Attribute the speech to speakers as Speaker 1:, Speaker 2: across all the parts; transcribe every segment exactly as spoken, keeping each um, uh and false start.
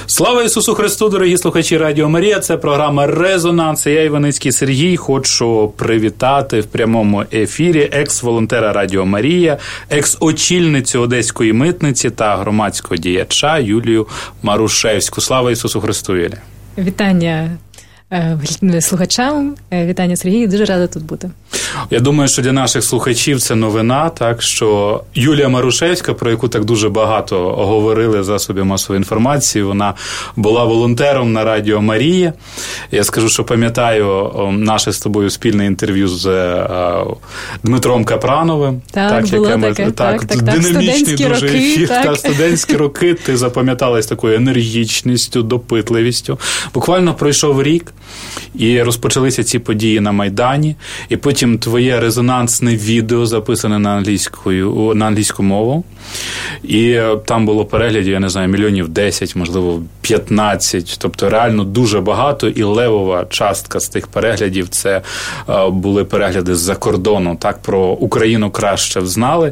Speaker 1: Слава Ісусу Христу, дорогі слухачі Радіо Марія, це програма «Резонанс». Я, Іваницький Сергій, хочу привітати в прямому ефірі екс-волонтера Радіо Марія, екс-очільницю Одеської митниці та громадського діяча Юлію Марушевську. Слава Ісусу Христу, Юлія.
Speaker 2: Вітання слухачам, вітання Сергію, дуже рада тут бути.
Speaker 1: Я думаю, що для наших слухачів це новина, так, що Юлія Марушевська, про яку так дуже багато говорили в засобі масової інформації, вона була волонтером на Радіо Марія. Я скажу, що пам'ятаю наше з тобою спільне інтерв'ю з а, Дмитром Капрановим.
Speaker 2: Так, так було яке таке. Ми, так, так, так,
Speaker 1: динамічний дуже
Speaker 2: роки,
Speaker 1: ефір.
Speaker 2: Так.
Speaker 1: Та, студентські роки. Ти запам'яталась такою енергічністю, допитливістю. Буквально пройшов рік, і розпочалися ці події на Майдані, і потім твоє резонансне відео записане на англійську, на англійську мову, і там було переглядів, я не знаю, мільйонів десять, можливо, п'ятнадцять, тобто реально дуже багато, і левова частка з тих переглядів це були перегляди з-за кордону, так, про Україну краще знали.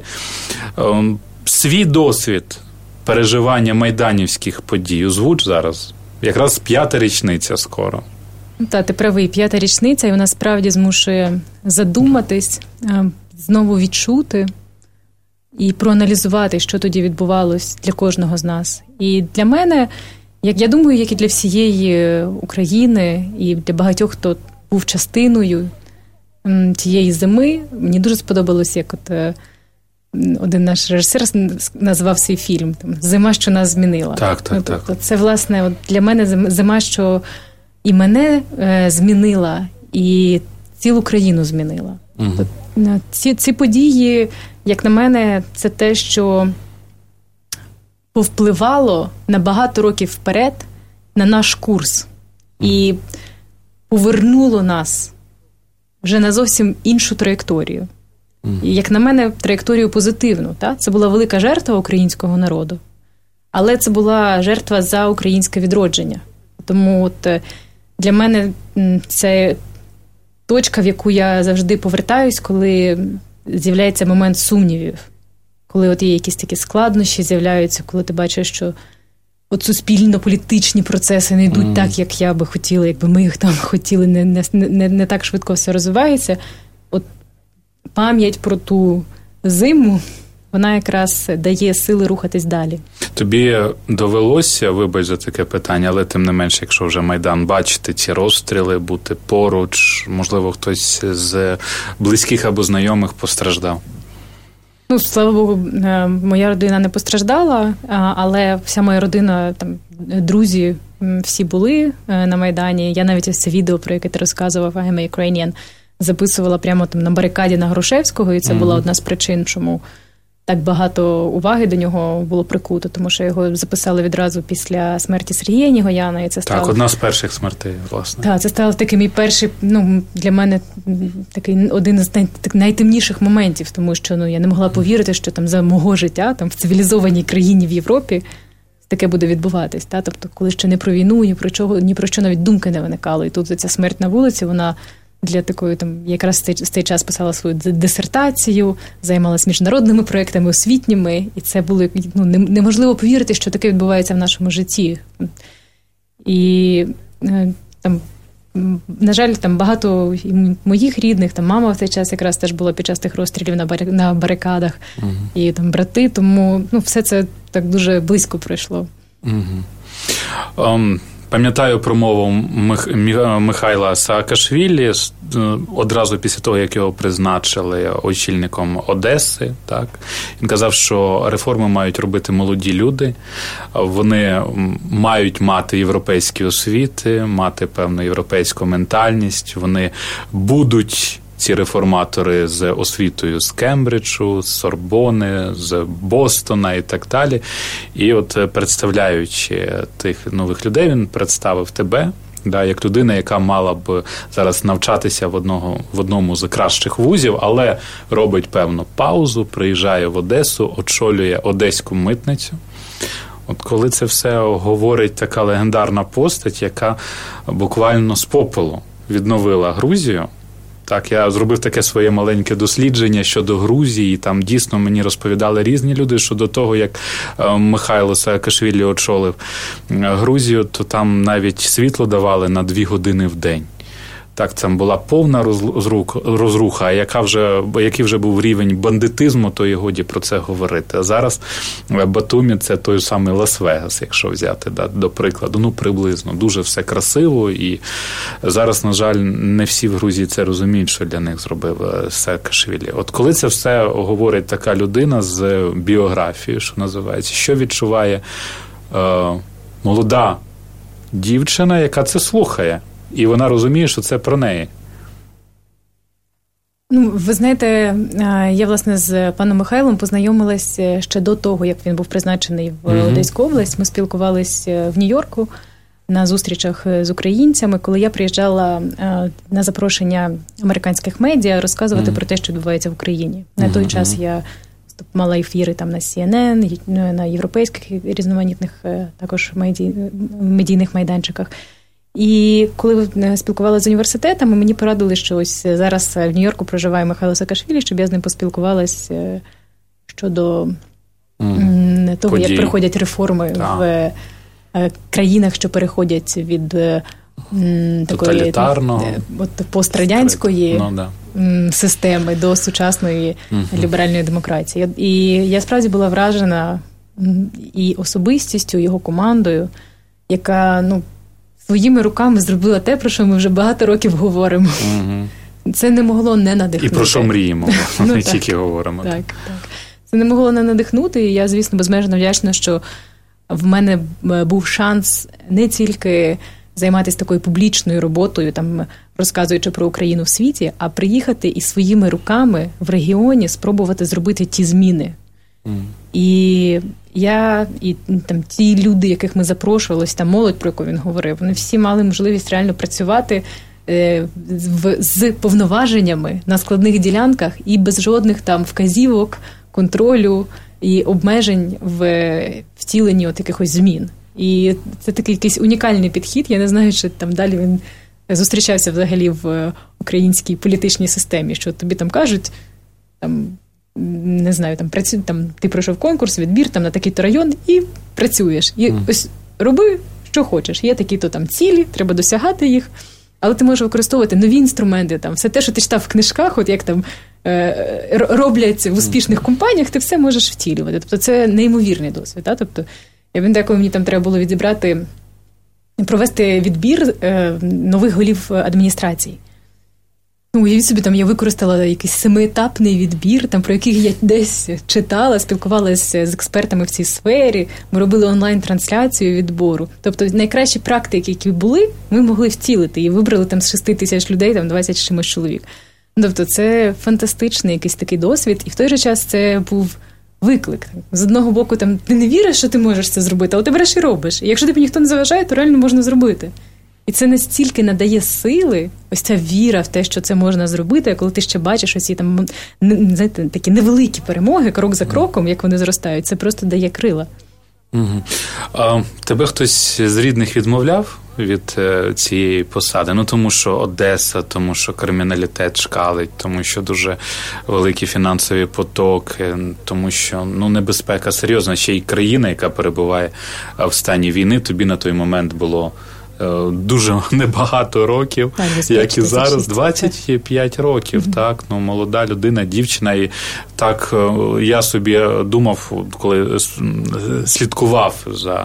Speaker 1: Свій досвід переживання майданівських подій озвуч зараз, якраз п'ята річниця скоро.
Speaker 2: Так, ти правий, п'ята річниця, і вона справді змушує задуматись, знову відчути і проаналізувати, що тоді відбувалось для кожного з нас. І для мене, як я думаю, як і для всієї України, і для багатьох, хто був частиною тієї зими, мені дуже сподобалось, як от один наш режисер назвав свій фільм «Зима, що нас змінила».
Speaker 1: Так, так, так.
Speaker 2: Тобто це, власне, от для мене зима, що і мене е, змінила, і цілу країну змінила.
Speaker 1: Угу.
Speaker 2: Тобто, ці, ці події, як на мене, це те, що повпливало на багато років вперед на наш курс. Угу. І повернуло нас вже на зовсім іншу траєкторію. Угу. І, як на мене, траєкторію позитивну. Та? Це була велика жертва українського народу, але це була жертва за українське відродження. Тому от для мене це точка, в яку я завжди повертаюсь, коли з'являється момент сумнівів. Коли от є якісь такі складнощі з'являються, коли ти бачиш, що от суспільно-політичні процеси не йдуть mm. так, як я би хотіла, якби ми їх там хотіли, не, не, не, не так швидко все розвивається. От пам'ять про ту зиму, вона якраз дає сили рухатись далі.
Speaker 1: Тобі довелося, вибач за таке питання, але тим не менше, якщо вже Майдан бачити, ці розстріли, бути поруч, можливо, хтось з близьких або знайомих постраждав?
Speaker 2: Ну, слава Богу, моя родина не постраждала, але вся моя родина, там, друзі, всі були на Майдані. Я навіть ось це відео, про яке ти розказував, «I am a Ukrainian», записувала прямо там на барикаді на Грушевського, і це mm-hmm. була одна з причин, чому так багато уваги до нього було прикуто, тому що його записали відразу після смерті Сергія Нігояна. І це стало...
Speaker 1: Так, одна з перших смертей, власне.
Speaker 2: Так, це став такий мій перший, ну, для мене такий один з най... найтемніших моментів, тому що ну, я не могла повірити, що там за мого життя, там в цивілізованій країні в Європі таке буде відбуватись. Та? Тобто, коли ще не про війну, ні про чого, ні про що навіть думки не виникало. І тут ця смерть на вулиці, вона для такої, там, якраз в цей час писала свою дисертацію, займалась міжнародними проєктами, освітніми, і це було, ну, неможливо повірити, що таке відбувається в нашому житті. І там, на жаль, там багато моїх рідних, там мама в цей час якраз теж була під час тих розстрілів на барикадах, угу. і там брати, тому ну, все це так дуже близько пройшло.
Speaker 1: Угу. Um... Пам'ятаю промову Мих... Михайла Саакашвілі одразу після того, як його призначили очільником Одеси. Так? Він казав, що реформи мають робити молоді люди, вони мають мати європейські освіти, мати певну європейську ментальність, вони будуть... Ці реформатори з освітою з Кембриджу, з Сорбони, з Бостона і так далі. І от представляючи тих нових людей, він представив тебе, да, як людина, яка мала б зараз навчатися в, одного, в одному з кращих вузів, але робить певну паузу, приїжджає в Одесу, очолює Одеську митницю. От коли це все говорить така легендарна постать, яка буквально з попелу відновила Грузію, Так, я зробив таке своє маленьке дослідження щодо Грузії. Там дійсно мені розповідали різні люди, що до того, як Михайло Саакашвілі очолив Грузію, то там навіть світло давали на дві години в день. Так, це була повна розруха, а яка вже, який вже був рівень бандитизму, то і годі про це говорити. А зараз Батумі – це той самий Лас-Вегас, якщо взяти, да, до прикладу. Ну, приблизно. Дуже все красиво, і зараз, на жаль, не всі в Грузії це розуміють, що для них зробив Саакашвілі. От коли це все говорить така людина з біографією, що називається, що відчуває е, молода дівчина, яка це слухає? І вона розуміє, що це про неї.
Speaker 2: Ну, ви знаєте, я, власне, з паном Михайлом познайомилась ще до того, як він був призначений в mm-hmm. Одеську область. Ми спілкувалися в Нью-Йорку на зустрічах з українцями, коли я приїжджала на запрошення американських медіа розказувати mm-hmm. про те, що відбувається в Україні. На mm-hmm. той час я мала ефіри там на Сі Ен Ен, на європейських різноманітних також медій, медійних майданчиках. І коли спілкувалася з університетами, мені порадили, що ось зараз в Нью-Йорку проживає Михайло Саакашвілі, щоб я з ним поспілкувалася щодо mm. того, Подій. як проходять реформи так. в країнах, що переходять від такої от, пострадянської ну, да. системи до сучасної mm-hmm. ліберальної демократії. І я справді була вражена і особистістю, його командою, яка, ну, своїми руками зробила те, про що ми вже багато років говоримо. Угу. Це не могло не надихнути.
Speaker 1: І про що мріємо, ну, не тільки говоримо.
Speaker 2: Так, так. Це не могло не надихнути, і я, звісно, безмежно вдячна, що в мене був шанс не тільки займатися такою публічною роботою, там, розказуючи про Україну в світі, а приїхати і своїми руками в регіоні спробувати зробити ті зміни. Угу. І я, і там ті люди, яких ми запрошували, та молодь, про яку він говорив, вони всі мали можливість реально працювати е, в, з повноваженнями на складних ділянках і без жодних там вказівок, контролю і обмежень в втіленні от якихось змін. І це такий якийсь унікальний підхід. Я не знаю, чи там далі він зустрічався взагалі в українській політичній системі, що тобі там кажуть, там, не знаю, там, працю, там ти пройшов конкурс, відбір там на такий-то район і працюєш. І mm. ось роби, що хочеш. Є такі-то там цілі, треба досягати їх, але ти можеш використовувати нові інструменти, там, все те, що ти читав в книжках, от як там е- роблять в успішних компаніях, ти все можеш втілювати. Тобто це неймовірний досвід. Та? Тобто, я він деколи мені там треба було відібрати, провести відбір е- нових голів адміністрації. Ну, уявіть собі, там я використала якийсь семиетапний відбір, там, про який я десь читала, спілкувалася з експертами в цій сфері, ми робили онлайн-трансляцію відбору. Тобто найкращі практики, які були, ми могли втілити. І вибрали там з шести тисяч людей, там двадцять чимось чоловік. Тобто це фантастичний якийсь такий досвід, і в той же час це був виклик. З одного боку, там, ти не віриш, що ти можеш це зробити, але ти береш і робиш. І якщо тобі ніхто не заважає, то реально можна зробити. І це настільки надає сили, ось ця віра в те, що це можна зробити, коли ти ще бачиш ось ці там, знаєте, такі невеликі перемоги, крок за кроком, як вони зростають, це просто дає крила.
Speaker 1: Угу. А тебе хтось з рідних відмовляв від е, цієї посади? Ну, тому що Одеса, тому що криміналітет шкалить, тому що дуже великі фінансові потоки, тому що, ну, небезпека серйозна. Ще й країна, яка перебуває в стані війни, тобі на той момент було дуже небагато років, так, як і зараз, двадцять п'ять років, mm-hmm. так, ну, молода людина, дівчина, і так, я собі думав, коли слідкував за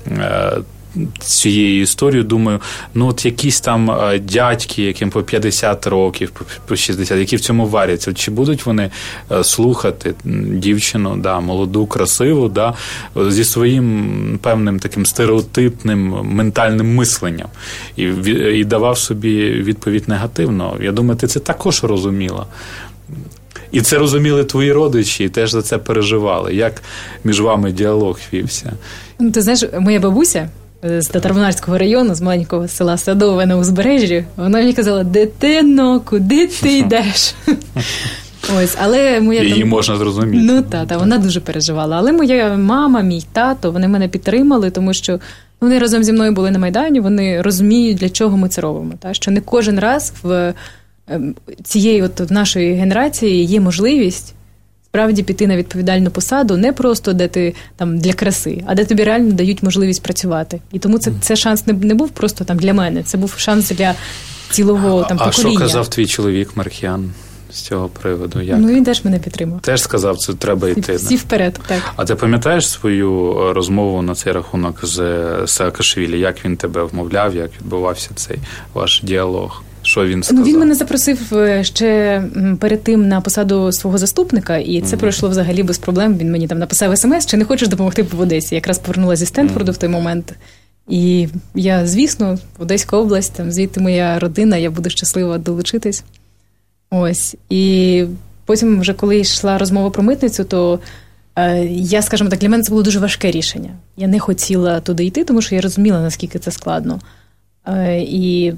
Speaker 1: цією історією, думаю, ну от якісь там дядьки, яким по п'ятдесят років, по шістдесят, які в цьому варяться, чи будуть вони слухати дівчину, да, молоду, красиву, да, зі своїм певним таким стереотипним ментальним мисленням, і, і давав собі відповідь негативно. Я думаю, ти це також розуміла. І це розуміли твої родичі, і теж за це переживали. Як між вами діалог вівся?
Speaker 2: Ну, ти знаєш, моя бабуся з Татарбунарського району, з маленького села Садове на узбережжі, вона мені казала: дитино, куди ти йдеш? Ось, але моя
Speaker 1: її
Speaker 2: там...
Speaker 1: можна зрозуміти.
Speaker 2: Ну, та, та, вона дуже переживала. Але моя мама, мій тато, вони мене підтримали, тому що вони разом зі мною були на Майдані, вони розуміють, для чого ми це робимо. Та? Що не кожен раз в цієї от нашої генерації є можливість справді піти на відповідальну посаду, не просто де ти там для краси, а де тобі реально дають можливість працювати. І тому це, це шанс не, не був просто там для мене, це був шанс для цілого там
Speaker 1: а,
Speaker 2: покоління.
Speaker 1: А що казав твій чоловік Маркіян з цього приводу? Як?
Speaker 2: Ну, він теж мене підтримав.
Speaker 1: Теж сказав, це треба йти.
Speaker 2: Всі вперед, так.
Speaker 1: А ти пам'ятаєш свою розмову на цей рахунок з Саакашвілі? Як він тебе вмовляв, як відбувався цей ваш діалог? Що він сказав?
Speaker 2: Ну, він мене запросив ще перед тим на посаду свого заступника, і це mm. пройшло взагалі без проблем. Він мені там написав смс, чи не хочеш допомогти в Одесі. Я якраз повернулася зі Стенфорду mm. в той момент. І я, звісно, в Одеська область, там звідти моя родина, я буду щаслива долучитись. Ось. І потім, вже коли йшла розмова про митницю, то е, я, скажімо так, для мене це було дуже важке рішення. Я не хотіла туди йти, тому що я розуміла, наскільки це складно. Е, і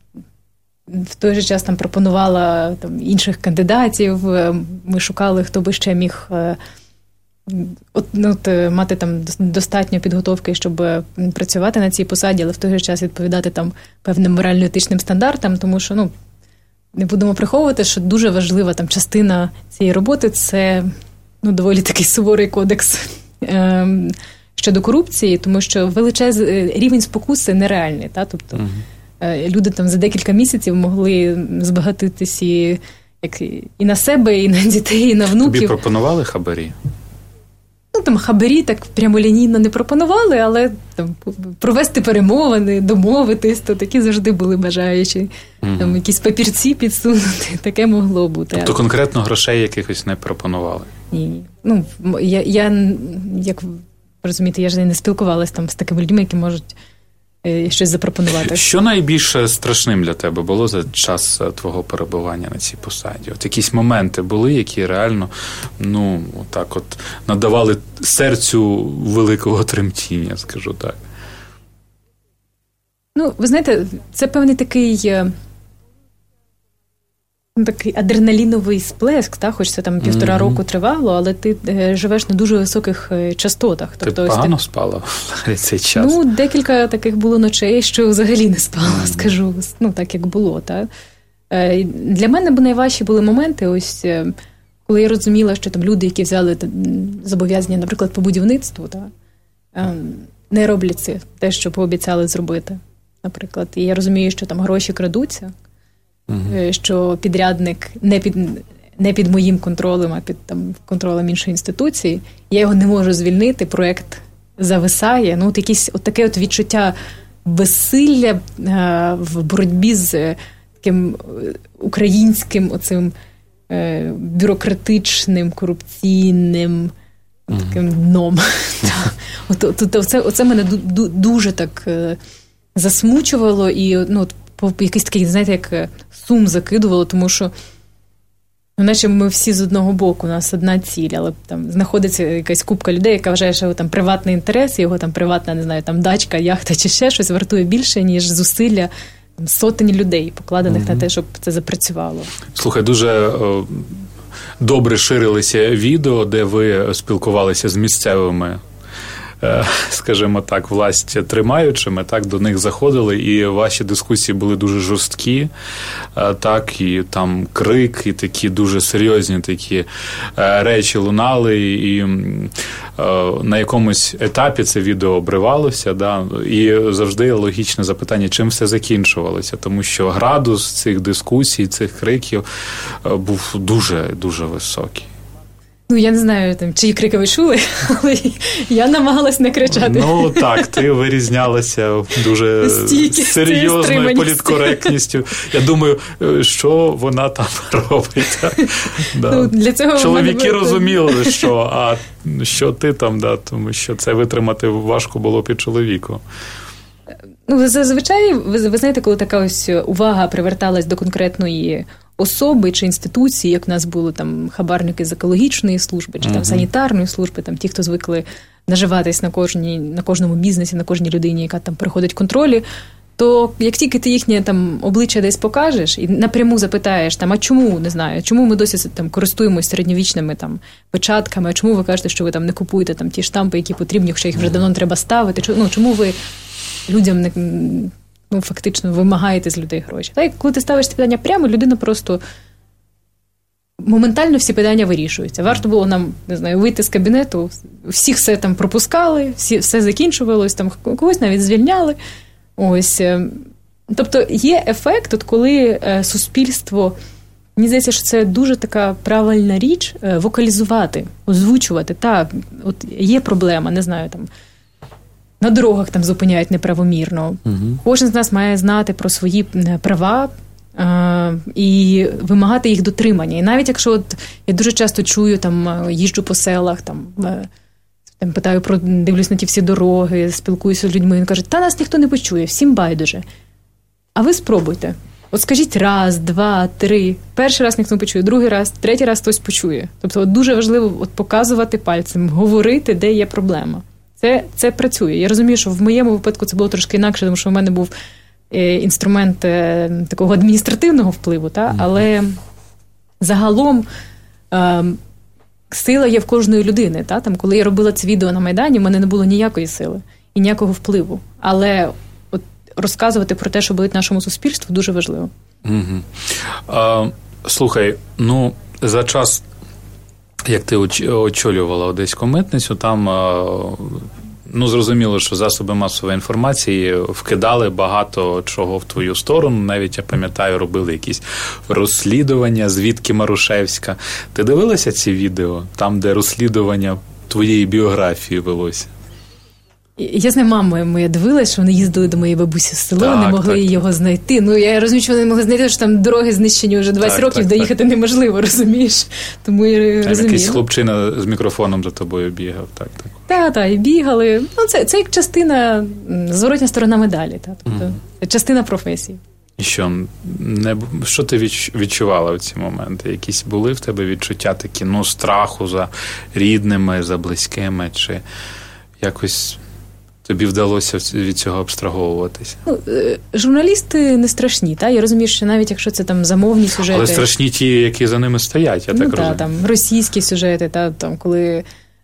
Speaker 2: в той же час там пропонувала там, інших кандидатів, ми шукали, хто би ще міг е, от, ну, от, мати там достатньо підготовки, щоб працювати на цій посаді, але в той же час відповідати там певним морально-етичним стандартам, тому що, ну, не будемо приховувати, що дуже важлива там частина цієї роботи – це, ну, доволі такий суворий кодекс е, щодо корупції, тому що величезний рівень спокуси нереальний, та, тобто uh-huh. Люди там за декілька місяців могли збагатитись і, як, і на себе, і на дітей, і на внуків.
Speaker 1: Тобі пропонували хабарі?
Speaker 2: Ну, там хабарі так прямолінійно не пропонували, але там провести перемовини, домовитись, то такі завжди були бажаючі. Mm-hmm. Там якісь папірці підсунути, таке могло бути.
Speaker 1: Тобто конкретно грошей якихось не пропонували?
Speaker 2: Ні. Ну, я, я як розумієте, я ж не спілкувалася там з такими людьми, які можуть щось запропонувати.
Speaker 1: Що найбільш страшним для тебе було за час твого перебування на цій посаді? От якісь моменти були, які реально, ну, так от надавали серцю великого тремтіння, скажу так.
Speaker 2: Ну, ви знаєте, це певний такий такий адреналіновий сплеск, та? Хоч це там півтора mm-hmm. року тривало, але ти е, живеш на дуже високих частотах.
Speaker 1: Ти
Speaker 2: тобто,
Speaker 1: погано
Speaker 2: ти...
Speaker 1: спала в цей час?
Speaker 2: Ну, декілька таких було ночей, що взагалі не спала, mm-hmm. скажу, ну, так як було. Та? Е, для мене б найважчі були моменти, ось, е, коли я розуміла, що там люди, які взяли зобов'язання, наприклад, по будівництву, та, е, не роблять це, те, що пообіцяли зробити, наприклад. І я розумію, що там гроші крадуться, Uh-huh. що підрядник не під, не під моїм контролем, а під там, контролем іншої інституції. Я його не можу звільнити, проєкт зависає. Ну, от якісь от таке от відчуття безсилля е, в боротьбі з таким українським оцим е, бюрократичним, корупційним uh-huh. таким дном. от, от, от, оце, оце мене ду, дуже так е, засмучувало і, ну, якийсь такий, знаєте, як сум закидувало, тому що ну, наче ми всі з одного боку, у нас одна ціль, але там знаходиться якась купка людей, яка вважає, що його там приватний інтерес, його там приватна, не знаю, там дачка, яхта чи ще щось вартує більше, ніж зусилля там, сотень людей, покладених mm-hmm. на те, щоб це запрацювало.
Speaker 1: Слухай, дуже о, добре ширилися відео, де ви спілкувалися з місцевими, скажімо так, власть тримаючими, так, до них заходили, і ваші дискусії були дуже жорсткі, так, і там крик, і такі дуже серйозні такі речі лунали, і на якомусь етапі це відео обривалося, да, і завжди логічне запитання, чим все закінчувалося, тому що градус цих дискусій, цих криків був дуже-дуже високий.
Speaker 2: Ну, я не знаю, там, чиї крики ви чули, але я намагалась не кричати.
Speaker 1: Ну, так, ти вирізнялася дуже
Speaker 2: Стійки,
Speaker 1: серйозною політкоректністю. Я думаю, що вона там робить. Да.
Speaker 2: Ну, для цього
Speaker 1: чоловіки розуміли, що, а що ти там, да, тому що це витримати важко було під чоловіком.
Speaker 2: Ну, зазвичай, ви, ви знаєте, коли така ось увага приверталась до конкретної особи чи інституції, як в нас були там хабарники з екологічної служби, чи uh-huh. там санітарної служби, там ті, хто звикли наживатись на кожній, на кожному бізнесі, на кожній людині, яка там проходить контролі, то як тільки ти їхнє там обличчя десь покажеш і напряму запитаєш, там, а чому, не знаю, чому ми досі там користуємось середньовічними там печатками, а чому ви кажете, що ви там не купуєте там ті штампи, які потрібні, хоча їх вже давно треба ставити, ну, чому ви людям не ну, фактично вимагаєте з людей гроші. Так, коли ти ставиш ці питання прямо, людина просто моментально всі питання вирішуються. Варто було нам, не знаю, вийти з кабінету, всіх все там пропускали, всі, все закінчувалось, там когось навіть звільняли. Ось. Тобто є ефект, от коли суспільство, мені здається, що це дуже така правильна річ, вокалізувати, озвучувати. Так, от є проблема, не знаю, там, на дорогах там зупиняють неправомірно. Угу. Кожен з нас має знати про свої права е- і вимагати їх дотримання. І навіть якщо от я дуже часто чую, там, їжджу по селах, там, е- там питаю про, дивлюсь на ті всі дороги, спілкуюся з людьми, він каже, та нас ніхто не почує, всім байдуже. А ви спробуйте. От скажіть раз, два, три. Перший раз ніхто не почує, другий раз, третій раз хтось почує. Тобто от дуже важливо от показувати пальцем, говорити, де є проблема. Це, це працює. Я розумію, що в моєму випадку це було трошки інакше, тому що в мене був е, інструмент е, такого адміністративного впливу, та? Але загалом е, сила є в кожної людини. Та? Там, коли я робила це відео на Майдані, в мене не було ніякої сили і ніякого впливу. Але от розказувати про те, що болить нашому суспільству, дуже важливо.
Speaker 1: Угу. А, слухай, ну, за час, як ти очолювала Одеську митницю, там, ну, зрозуміло, що засоби масової інформації вкидали багато чого в твою сторону. Навіть, я пам'ятаю, робили якісь розслідування, звідки Марушевська. Ти дивилася ці відео, там, де розслідування твоєї біографії велося?
Speaker 2: Я знаю, мама моя дивилась, що вони їздили до моєї бабусі в село, так, не могли так, його так. знайти. Ну, я розумію, що вони не могли знайти, що там дороги знищені вже двадцять так, років, так, доїхати так. неможливо, розумієш? Тому я там розумію.
Speaker 1: Якийсь хлопчина з мікрофоном за тобою бігав, так, так.
Speaker 2: Так, так, і бігали. Ну, це, це як частина, зворотня сторона медалі, так, тобто mm. частина професії.
Speaker 1: І що, не, що ти відчувала в ці моменти? Якісь були в тебе відчуття такі, ну, страху за рідними, за близькими, чи якось... Тобі вдалося від цього абстраговуватися? Ну,
Speaker 2: журналісти не страшні, та? Я розумію, що навіть якщо це там замовні сюжети...
Speaker 1: Але страшні ті, які за ними стоять, я
Speaker 2: ну,
Speaker 1: так
Speaker 2: та,
Speaker 1: розумію.
Speaker 2: Там, російські сюжети, та, там, коли...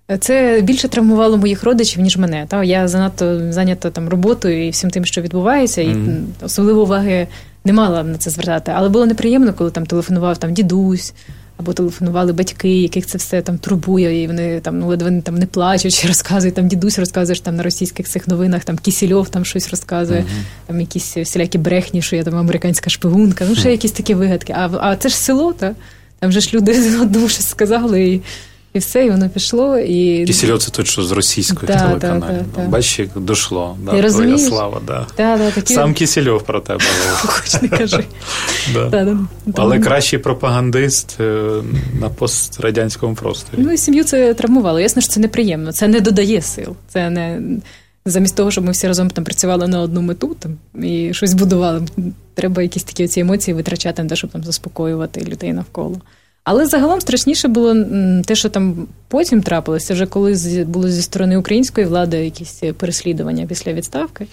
Speaker 2: Це більше травмувало моїх родичів, ніж мене. Та? Я занадто зайнята там, роботою і всім тим, що відбувається, і mm. особливо уваги не мала на це звертати. Але було неприємно, коли там телефонував там, дідусь, або телефонували батьки, яких це все там турбує, і вони там, ну, ледве там не плачуть, чи розказують, там дідусь розказує, що там на російських цих новинах, там Кісельов там щось розказує, uh-huh. там якісь всілякі брехні, що я там американська шпигунка, ну, ще uh-huh. якісь такі вигадки. А, а це ж село, та? Там же ж люди одному щось сказали, і І все, і воно пішло. І...
Speaker 1: Кісельов – це той, що з російської
Speaker 2: да,
Speaker 1: телеканалу.
Speaker 2: Да, да,
Speaker 1: Бачиш, як дошло. Да,
Speaker 2: ти розумієш?
Speaker 1: Твоя слава. Да.
Speaker 2: Да, да, такі...
Speaker 1: Сам Кісельов про тебе.
Speaker 2: Хоч не кажи.
Speaker 1: да. Да, да. Але кращий пропагандист на пострадянському просторі.
Speaker 2: Ну і сім'ю це травмувало. Ясно, що це неприємно. Це не додає сил. Це не... Замість того, щоб ми всі разом там працювали на одну мету там, і щось будували, треба якісь такі оці емоції витрачати на те, щоб там заспокоювати людей навколо. Але загалом страшніше було те, що там потім трапилося, вже коли було зі сторони української влади якісь переслідування після відставки.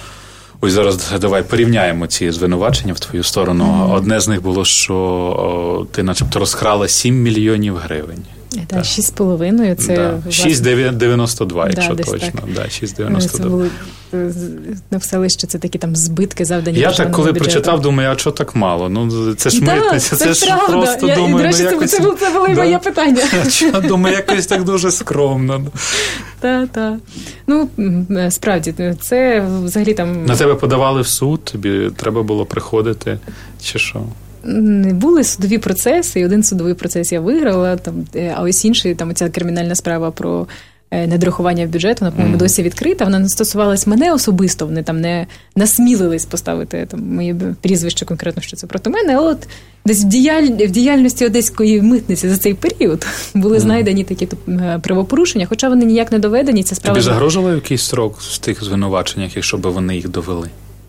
Speaker 1: Ось зараз давай порівняємо ці звинувачення в твою сторону. Mm-hmm. Одне з них було, що о, ти начебто розкрала сім мільйонів гривень.
Speaker 2: Так, шість з половиною. Це
Speaker 1: да. шість дев'яносто два, якщо да, точно. Да, шість дев'яносто два. Це було
Speaker 2: на селище, це такі там збитки завдані.
Speaker 1: Я так, коли бюджету. Прочитав, думаю, а чого так мало? Ну, це ж
Speaker 2: да,
Speaker 1: митниця, це, це ж
Speaker 2: правда.
Speaker 1: просто,
Speaker 2: я,
Speaker 1: думаю,
Speaker 2: і, до речі,
Speaker 1: ну, якось...
Speaker 2: Це, це, це було да. моє питання.
Speaker 1: Я думаю, якось так дуже скромно.
Speaker 2: Так, так. Ну, справді, це взагалі там...
Speaker 1: На тебе подавали в суд, тобі треба було приходити, чи що?
Speaker 2: Були судові процеси, і один судовий процес я виграла, там, а ось інший, там, оця кримінальна справа про недорахування бюджету, вона, по-моєму, mm. досі відкрита, вона не стосувалась мене особисто, вони там не насмілились поставити там, моє прізвище конкретно, що це проти мене, але от десь в, діяль... в діяльності Одеської митниці за цей період були mm. знайдені такі правопорушення, хоча вони ніяк не доведені. Ця справа...
Speaker 1: Тобі загрожував якийсь строк в тих звинуваченнях, якщо б вони їх довели?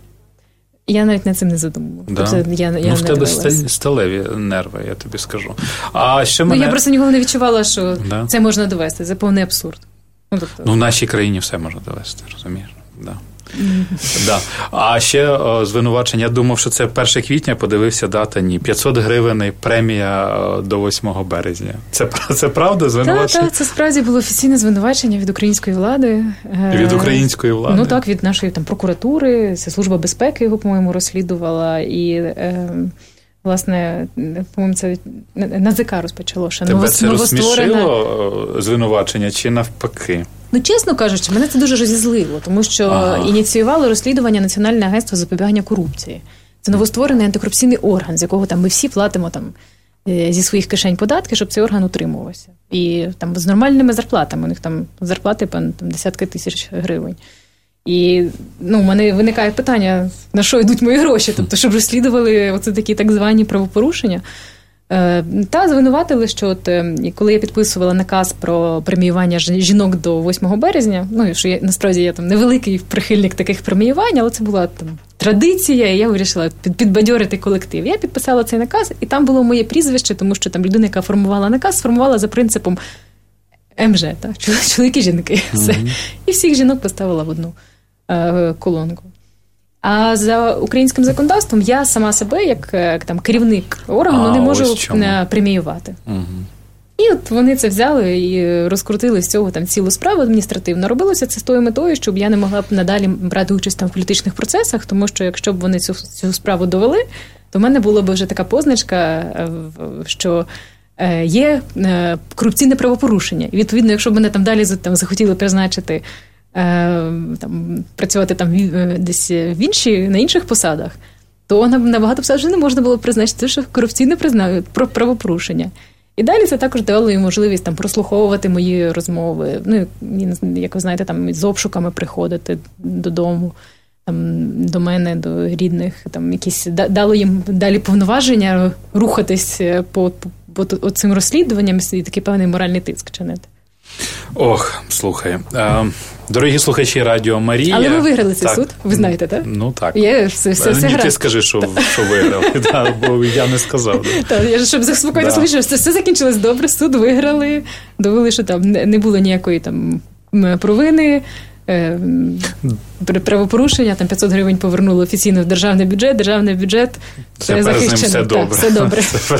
Speaker 2: Я навіть над цим не задумувала.
Speaker 1: Да?
Speaker 2: Тобто, я, я
Speaker 1: ну, в тебе сталеві нерви, я тобі скажу. А ще мене...
Speaker 2: Ну, я просто ніколи не відчувала, що
Speaker 1: да?
Speaker 2: це можна довести. Це повний абсурд.
Speaker 1: Ну, тобто... ну, в нашій країні все можна довести, розумієш? Да. Да. А ще о, звинувачення, я думав, що це перше квітня, подивився дата, ні, п'ятсот гривень премія до восьмого березня. Це, це правда звинувачення?
Speaker 2: Так, так, це справді було офіційне звинувачення від української влади.
Speaker 1: Від української влади?
Speaker 2: Ну так, від нашої там прокуратури, це Служба безпеки його, по-моєму, розслідувала, і... Е, власне, по-моєму, це НАЗК розпочало. Що
Speaker 1: Тебе це розсмішило звинувачення чи навпаки?
Speaker 2: Ну, чесно кажучи, мене це дуже розізлило, тому що ага. ініціювало розслідування Національне агентство запобігання корупції. Це новостворений антикорупційний орган, з якого там ми всі платимо там зі своїх кишень податки, щоб цей орган утримувався. І там з нормальними зарплатами, у них там зарплати там, десятки тисяч гривень. І ну, у мене виникає питання, на що йдуть мої гроші, тобто, щоб розслідували оце такі так звані правопорушення. Е, та звинуватили, що от, коли я підписувала наказ про преміювання жінок до восьмого березня, ну, що я, насправді я там невеликий прихильник таких преміювань, але це була там традиція, і я вирішила під, підбадьорити колектив. Я підписала цей наказ, і там було моє прізвище, тому що там людина, яка формувала наказ, сформувала за принципом ем же, так, чоловіки-жінки. Все. Mm-hmm. І всіх жінок поставила в одну е, колонку. А за українським законодавством я сама себе, як, як там, керівник органу, а, не можу преміювати. Угу. І от вони це взяли і розкрутили з цього там цілу справу адміністративно. Робилося це з тою метою, щоб я не могла б надалі брати участь там в політичних процесах, тому що якщо б вони цю, цю справу довели, то в мене була б вже така позначка, що є корупційне правопорушення. І відповідно, якщо б мене там далі там, захотіли призначити там, працювати там десь в інші, на інших посадах, то на багато посад вже не можна було призначити, що корупційне призна... правопорушення. І далі це також давало їм можливість там прослуховувати мої розмови, ну, як ви знаєте, там з обшуками приходити додому, там, до мене, до рідних, там якісь дало їм далі повноваження рухатись по, по, по цим розслідуванням і такий певний моральний тиск чинити.
Speaker 1: Ох, слухай. Дорогі слухачі Радіо Марія.
Speaker 2: Але ви виграли цей так. суд, ви знаєте, так?
Speaker 1: Ну, так.
Speaker 2: Є, все, все, все
Speaker 1: Ні, ти скажи, що, що виграли, да, бо я не сказав.
Speaker 2: Так, я щоб заспокоїти да. слухачів, все закінчилось добре, суд виграли, довели, що там не було ніякої там провини, правопорушення, там п'ятсот гривень повернули офіційно в державний бюджет, державний бюджет
Speaker 1: все захищено. Все добре.
Speaker 2: Так, все добре.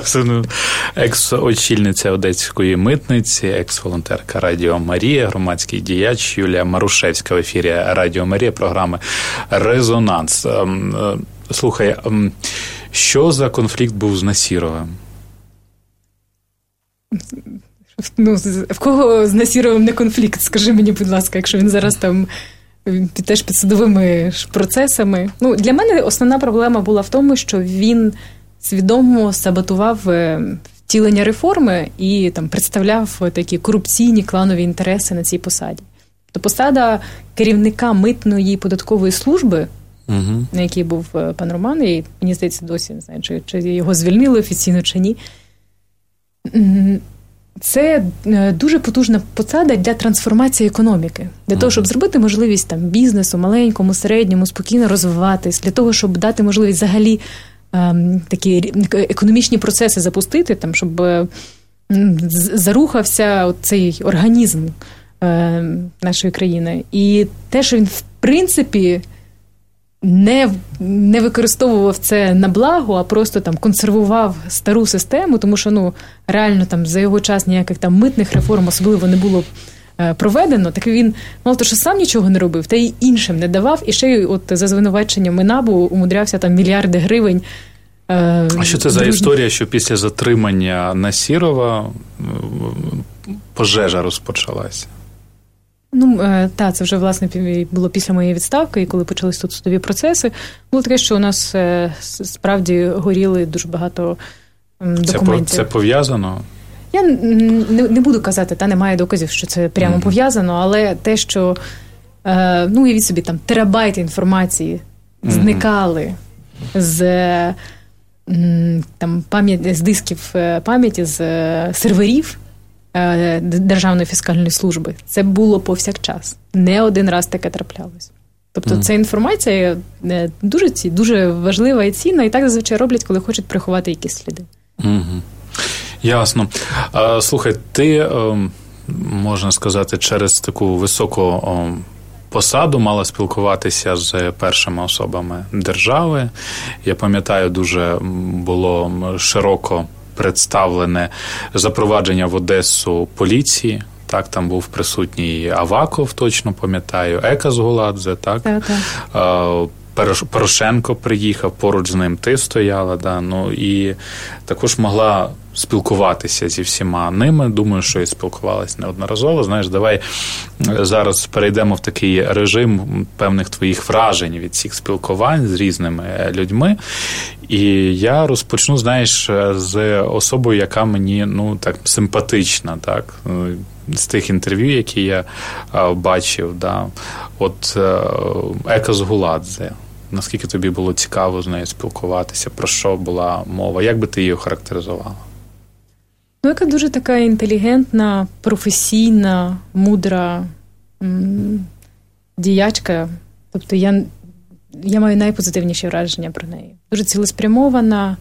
Speaker 1: Екс-очільниця Одеської митниці, екс-волонтерка Радіо Марія, громадський діяч Юлія Марушевська в ефірі Радіо Марія, програми «Резонанс». Слухай, що за конфлікт був з Насіровим?
Speaker 2: Ну, в кого з Насіровим не конфлікт, скажи мені, будь ласка, якщо він зараз там теж під судовими процесами. Ну, для мене основна проблема була в тому, що він свідомо саботував втілення реформи і там представляв такі корупційні кланові інтереси на цій посаді. Тобто посада керівника митної податкової служби, угу. на якій був пан Роман, і мені здається, досі не знаю, чи, чи його звільнили офіційно, чи ні. Це дуже потужна посада для трансформації економіки. Для того, щоб зробити можливість там бізнесу, маленькому, середньому, спокійно розвиватись, для того, щоб дати можливість взагалі ем, такі економічні процеси запустити, там, щоб ем, зарухався цей організм ем, нашої країни. І те, що він, в принципі, не, не використовував це на благо, а просто там консервував стару систему, тому що, ну, реально там за його час ніяких там митних реформ особливо не було е, проведено, так він, мало того, що сам нічого не робив, та й іншим не давав, і ще й от за звинуваченням НАБУ умудрявся там мільярди гривень. Е,
Speaker 1: а що це за історія, що після затримання Насірова пожежа розпочалася?
Speaker 2: Ну, так, це вже, власне, було після моєї відставки, і коли почались тут судові процеси. Було таке, що у нас справді горіли дуже багато документів.
Speaker 1: Це, це пов'язано?
Speaker 2: Я не, не буду казати, та немає доказів, що це прямо mm-hmm. пов'язано, але те, що, ну, уявіть собі, там, терабайти інформації зникали mm-hmm. з, там, пам'яті, з дисків пам'яті, з серверів Державної фіскальної служби. Це було повсякчас. Не один раз таке траплялось. Тобто mm. ця інформація дуже, дуже важлива і цінна, і так зазвичай роблять, коли хочуть приховати якісь сліди.
Speaker 1: Mm-hmm. Ясно. А, слухай, ти, можна сказати, через таку високу посаду, мала спілкуватися з першими особами держави. Я пам'ятаю, дуже було широко представлене запровадження в Одесу поліції. Так, там був присутній Аваков, точно пам'ятаю, Екас Гуладзе, так?
Speaker 2: Так, так.
Speaker 1: Порошенко приїхав, поруч з ним ти стояла, да, ну і також могла спілкуватися зі всіма ними. Думаю, що і спілкувалася неодноразово. Знаєш, давай зараз перейдемо в такий режим певних твоїх вражень від цих спілкувань з різними людьми. І я розпочну, знаєш, з особою, яка мені, ну, так, симпатична, так, з тих інтерв'ю, які я бачив, да. От Екас Гуладзе. Наскільки тобі було цікаво з нею спілкуватися? Про що була мова? Як би ти її охарактеризувала?
Speaker 2: Ну, яка дуже така інтелігентна, професійна, мудра м- діячка. Тобто я, я маю найпозитивніші враження про неї. Дуже цілеспрямована,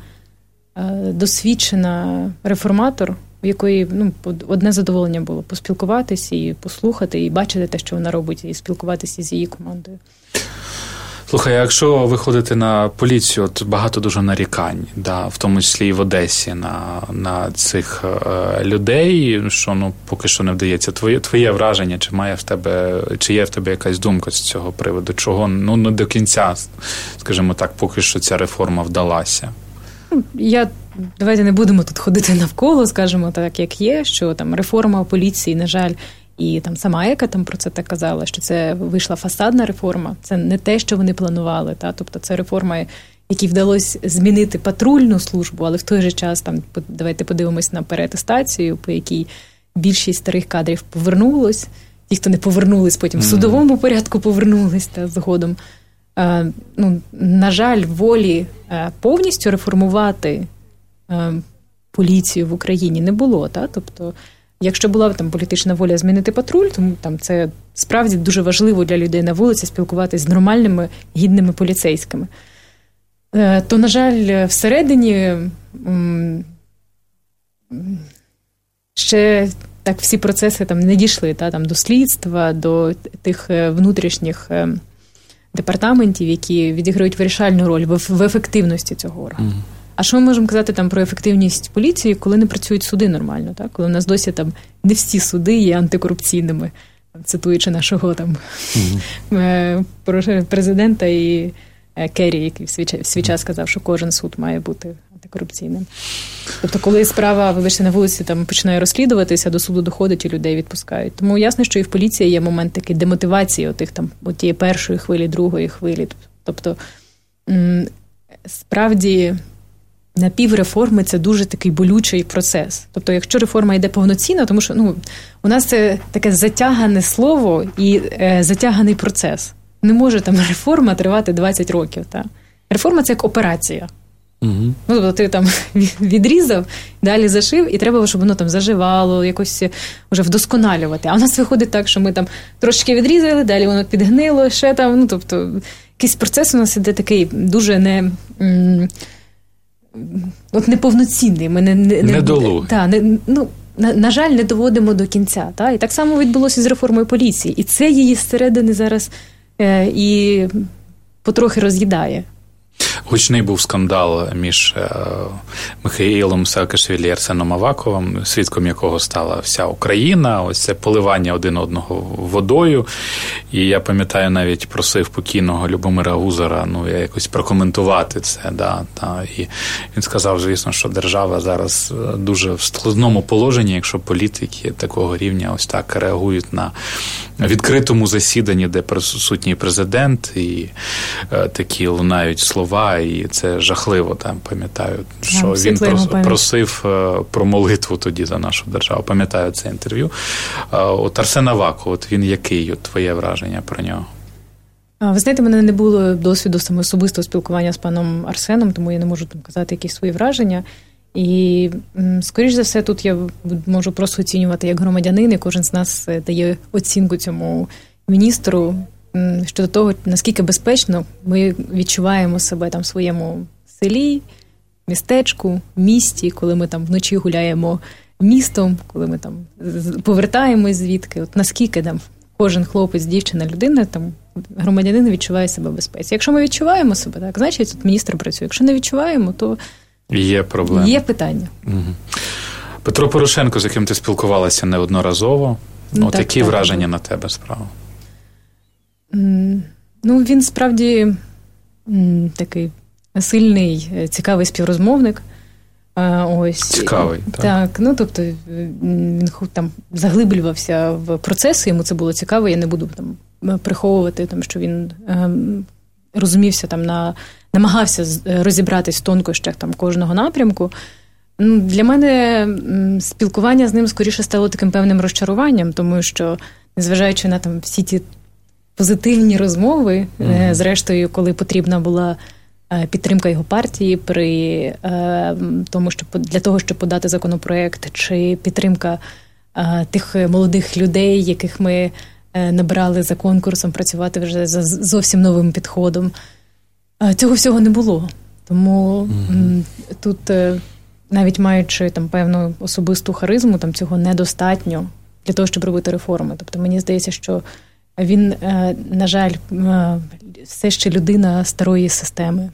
Speaker 2: досвідчена реформатор, в якої, ну, одне задоволення було поспілкуватися і послухати, і бачити те, що вона робить, і спілкуватися з її командою.
Speaker 1: Слухай, якщо виходити на поліцію, от багато дуже нарікань, да, в тому числі і в Одесі, на, на цих е, людей, що, ну, поки що не вдається. Твоє, твоє враження, чи має в тебе, чи є в тебе якась думка з цього приводу? Чого, ну, не до кінця, скажімо так, поки що ця реформа вдалася?
Speaker 2: Я, давайте не будемо тут ходити навколо, скажімо так, як є, що там реформа поліції, на жаль, і там сама Ека там про це так казала, що це вийшла фасадна реформа, це не те, що вони планували, та? Тобто це реформа, якій вдалося змінити патрульну службу, але в той же час, там, давайте подивимось на переатестацію, по якій більшість старих кадрів повернулось, ті, хто не повернулись, потім в судовому порядку повернулись та згодом. Е, ну, на жаль, волі е, повністю реформувати е, поліцію в Україні не було, та? Тобто якщо була там політична воля змінити патруль, тому там це справді дуже важливо для людей на вулиці спілкуватися з нормальними, гідними поліцейськими. То, на жаль, всередині ще так всі процеси там не дійшли, та, там, до слідства, до тих внутрішніх департаментів, які відіграють вирішальну роль в, в ефективності цього органу. Mm. А що ми можемо казати там про ефективність поліції, коли не працюють суди нормально, так? Коли у нас досі там не всі суди є антикорупційними, цитуючи нашого там mm-hmm. президента і Керрі, який в свій, в свій час сказав, що кожен суд має бути антикорупційним. Тобто, коли справа, вибачте, на вулиці там починає розслідуватися, до суду доходить і людей відпускають. Тому ясно, що і в поліції є момент такий демотивації отих там от тієї першої хвилі, другої хвилі. Тобто, м- справді напівреформи – це дуже такий болючий процес. Тобто, якщо реформа йде повноцінно, тому що, ну, у нас це таке затягане слово і е, затяганий процес. Не може там реформа тривати двадцять років. Та? Реформа – це як операція. Угу. Ну, тобто ти там відрізав, далі зашив, і треба, щоб воно там заживало, якось вже вдосконалювати. А у нас виходить так, що ми там трошки відрізали, далі воно підгнило, ще там, ну, тобто, якийсь процес у нас іде такий дуже не... М- от неповноцінний. Ми не, не,
Speaker 1: Недолугий.
Speaker 2: Та, не, ну, на, на жаль, не доводимо до кінця. Та? І так само відбулося з реформою поліції. І це її зсередини зараз е, і потрохи роз'їдає.
Speaker 1: Гучний був скандал між е, Михайлом Саакашвілі і Арсеном Аваковим, свідком якого стала вся Україна. Ось це поливання один одного водою. І я пам'ятаю, навіть просив покійного Любомира Гузара, ну, якось прокоментувати це. Да, та. І він сказав, звісно, що держава зараз дуже в складному положенні, якщо політики такого рівня ось так реагують на відкритому засіданні, де присутній президент, і е, такі лунають слова, і це жахливо, там, пам'ятаю, що yeah, він прос, просив е, про молитву тоді за нашу державу. Пам'ятаю це інтерв'ю. Е, от Арсен Аваков, от він який? От твоє враження про нього?
Speaker 2: Ви знаєте, в мене не було досвіду саме особистого спілкування з паном Арсеном, тому я не можу там казати якісь свої враження. І, скоріш за все, тут я можу просто оцінювати як громадянин, і кожен з нас дає оцінку цьому міністру щодо того, наскільки безпечно ми відчуваємо себе там в своєму селі, містечку, місті, коли ми там вночі гуляємо містом, коли ми там повертаємось звідки, от наскільки там кожен хлопець, дівчина, людина, там, громадянин відчуває себе в безпеці. Якщо ми відчуваємо себе, так, значить, тут міністр працює. Якщо не відчуваємо, то
Speaker 1: є проблема.
Speaker 2: Є питання.
Speaker 1: Угу. Петро Порошенко, з яким ти спілкувалася неодноразово, ну, от які так, враження так. на тебе справа?
Speaker 2: Ну, він справді такий сильний, цікавий співрозмовник. Ось.
Speaker 1: Цікавий, так.
Speaker 2: Так, ну, тобто він там заглиблювався в процеси, йому це було цікаво, я не буду там приховувати, там, що він ем, розумівся, там, на, намагався розібратись в тонкощах там, кожного напрямку. Ну, для мене спілкування з ним скоріше стало таким певним розчаруванням, тому що, незважаючи на там, всі ті позитивні розмови, mm-hmm. зрештою, коли потрібна була підтримка його партії при е, тому, що для того, щоб подати законопроект, чи підтримка е, тих молодих людей, яких ми е, набрали за конкурсом працювати вже за зовсім новим підходом. Е, цього всього не було. Тому mm-hmm. тут, е, навіть маючи там певну особисту харизму, там цього недостатньо для того, щоб робити реформи. Тобто мені здається, що він, е, на жаль, е, все ще людина старої системи.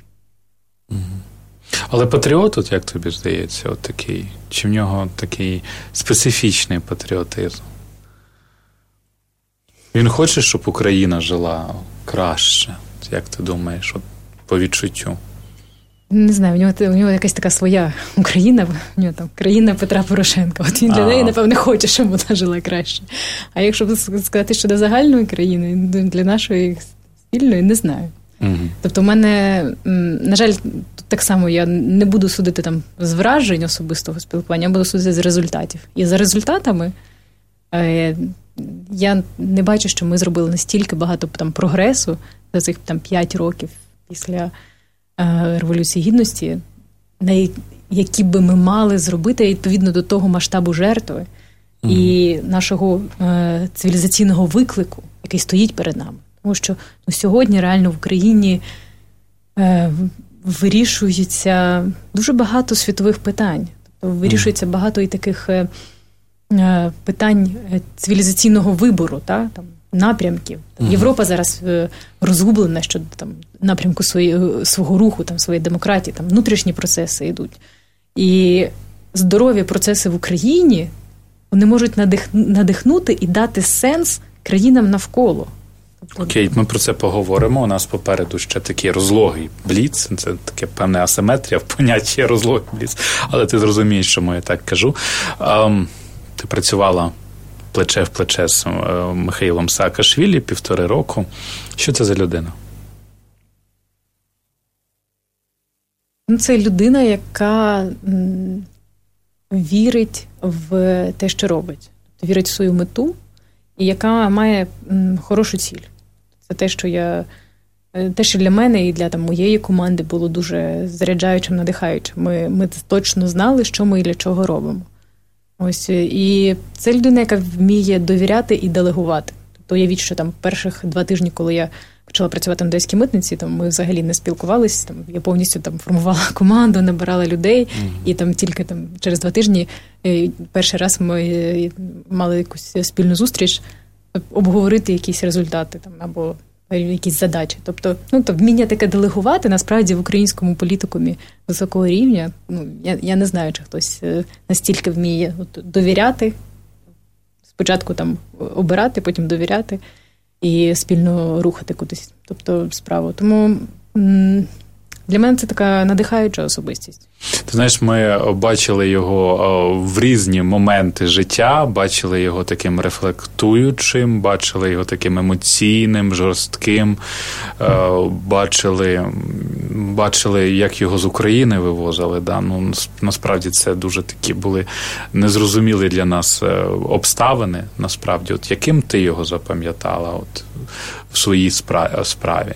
Speaker 1: Але патріот, от як тобі здається, от такий, чи в нього такий специфічний патріотизм? Він хоче, щоб Україна жила краще, як ти думаєш, от по відчуттю?
Speaker 2: Не знаю, у нього, у нього якась така своя Україна, у нього там країна Петра Порошенка. От він для неї, напевне, хоче, щоб вона жила краще. А якщо сказати щодо загальної країни, для нашої спільної, не знаю. Угу. Тобто в мене, на жаль, тут так само я не буду судити там з вражень особистого спілкування, я буду судити з результатів. І за результатами е, я не бачу, що ми зробили настільки багато там прогресу за цих там п'ять років після е, Революції Гідності, на які би ми мали зробити відповідно до того масштабу жертви угу. і нашого е, цивілізаційного виклику, який стоїть перед нами. Тому що ну, сьогодні реально в Україні е, вирішується дуже багато світових питань. Тобто вирішується багато і таких е, е, питань цивілізаційного вибору, та, там, напрямків. Там, uh-huh. Європа зараз е, розгублена щодо там, напрямку свої, свого руху, там, своєї демократії, там, внутрішні процеси йдуть. І здорові процеси в Україні вони можуть надих, надихнути і дати сенс країнам навколо.
Speaker 1: Окей, ми про це поговоримо. У нас попереду ще такий розлогий бліц. Це таке певна асиметрія в понятті розлогий бліц. Але ти зрозумієш, чому я так кажу. Ем, ти працювала плече в плече з е, Михайлом Саакашвілі півтори року. Що це за людина?
Speaker 2: Це людина, яка м, вірить в те, що робить. Вірить в свою мету. І яка має м, хорошу ціль. Це те, що я, те, що для мене і для там, моєї команди було дуже заряджаючим, надихаючим. Ми, ми точно знали, що ми і для чого робимо. Ось, і це людина, яка вміє довіряти і делегувати. Тобто уявіть, що там перших два тижні, коли я почала працювати на Одеській митниці, там ми взагалі не спілкувалися, там я повністю там формувала команду, набирала людей, mm-hmm. і там тільки там через два тижні перший раз ми мали якусь спільну зустріч, обговорити якісь результати там або якісь задачі. Тобто, ну то вміння таке делегувати насправді в українському політикумі високого рівня. Ну я я не знаю, чи хтось настільки вміє от, довіряти, спочатку там обирати, потім довіряти. І спільно рухати кудись, тобто справу. Тому м- для мене це така надихаюча особистість.
Speaker 1: Ти знаєш, ми бачили його в різні моменти життя, бачили його таким рефлектуючим, бачили його таким емоційним, жорстким, бачили, бачили, як його з України вивозили. Да? Ну, насправді це дуже такі були незрозумілі для нас обставини. Насправді, от яким ти його запам'ятала от, в своїй справі?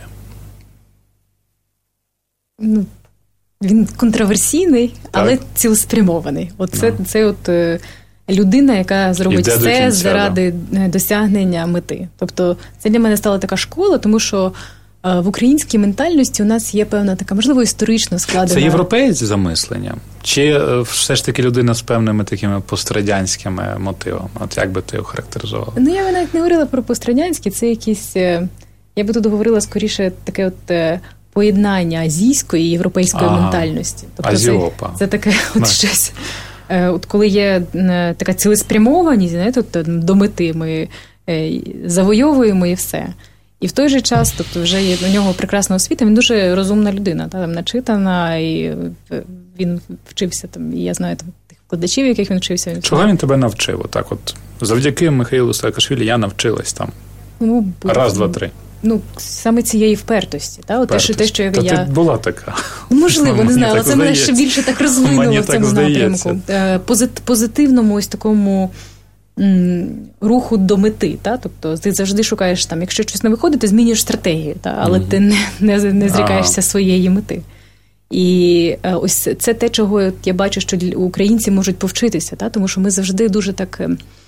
Speaker 2: Ну, він контроверсійний, так. але цілеспрямований. Оце no. це от е, людина, яка зробить Іде все заради да. досягнення мети. Тобто це для мене стала така школа, тому що в українській ментальності у нас є певна така, можливо, історично складена...
Speaker 1: Це європеєць за мисленням? Чи все ж таки людина з певними такими пострадянськими мотивами? От як би ти його характеризувала?
Speaker 2: Ну, я навіть не говорила про пострадянські, це якісь... Я би тут говорила скоріше таке от поєднання азійської і європейської ага. ментальності.
Speaker 1: Тобто Азіопа.
Speaker 2: Це, це таке от не. щось... От коли є така цілеспрямованість, знаєте, до мети ми завойовуємо і все. І в той же час, тобто вже є у нього прекрасна освіта, він дуже розумна людина, та, там, начитана, і він вчився, там, і я знаю там, тих викладачів, яких він вчився. Він
Speaker 1: Чого він тебе навчив? Отак от, завдяки Михайлу Саакашвілі я навчилась там.
Speaker 2: Ну,
Speaker 1: Раз, два, три.
Speaker 2: Ну, саме цієї впертості. Та? От те, що, те, що я...
Speaker 1: Та ти була така.
Speaker 2: Можливо, не знаю, але це мене ще більше так розвинуло в цьому напрямку. Позитивному ось такому м, руху до мети. Та? Тобто ти завжди шукаєш, там, якщо щось не виходить, ти змінюєш стратегію, та? Але mm-hmm. ти не, не, не зрікаєшся ага. своєї мети. І ось це те, чого я бачу, що українці можуть повчитися, та? Тому що ми завжди дуже так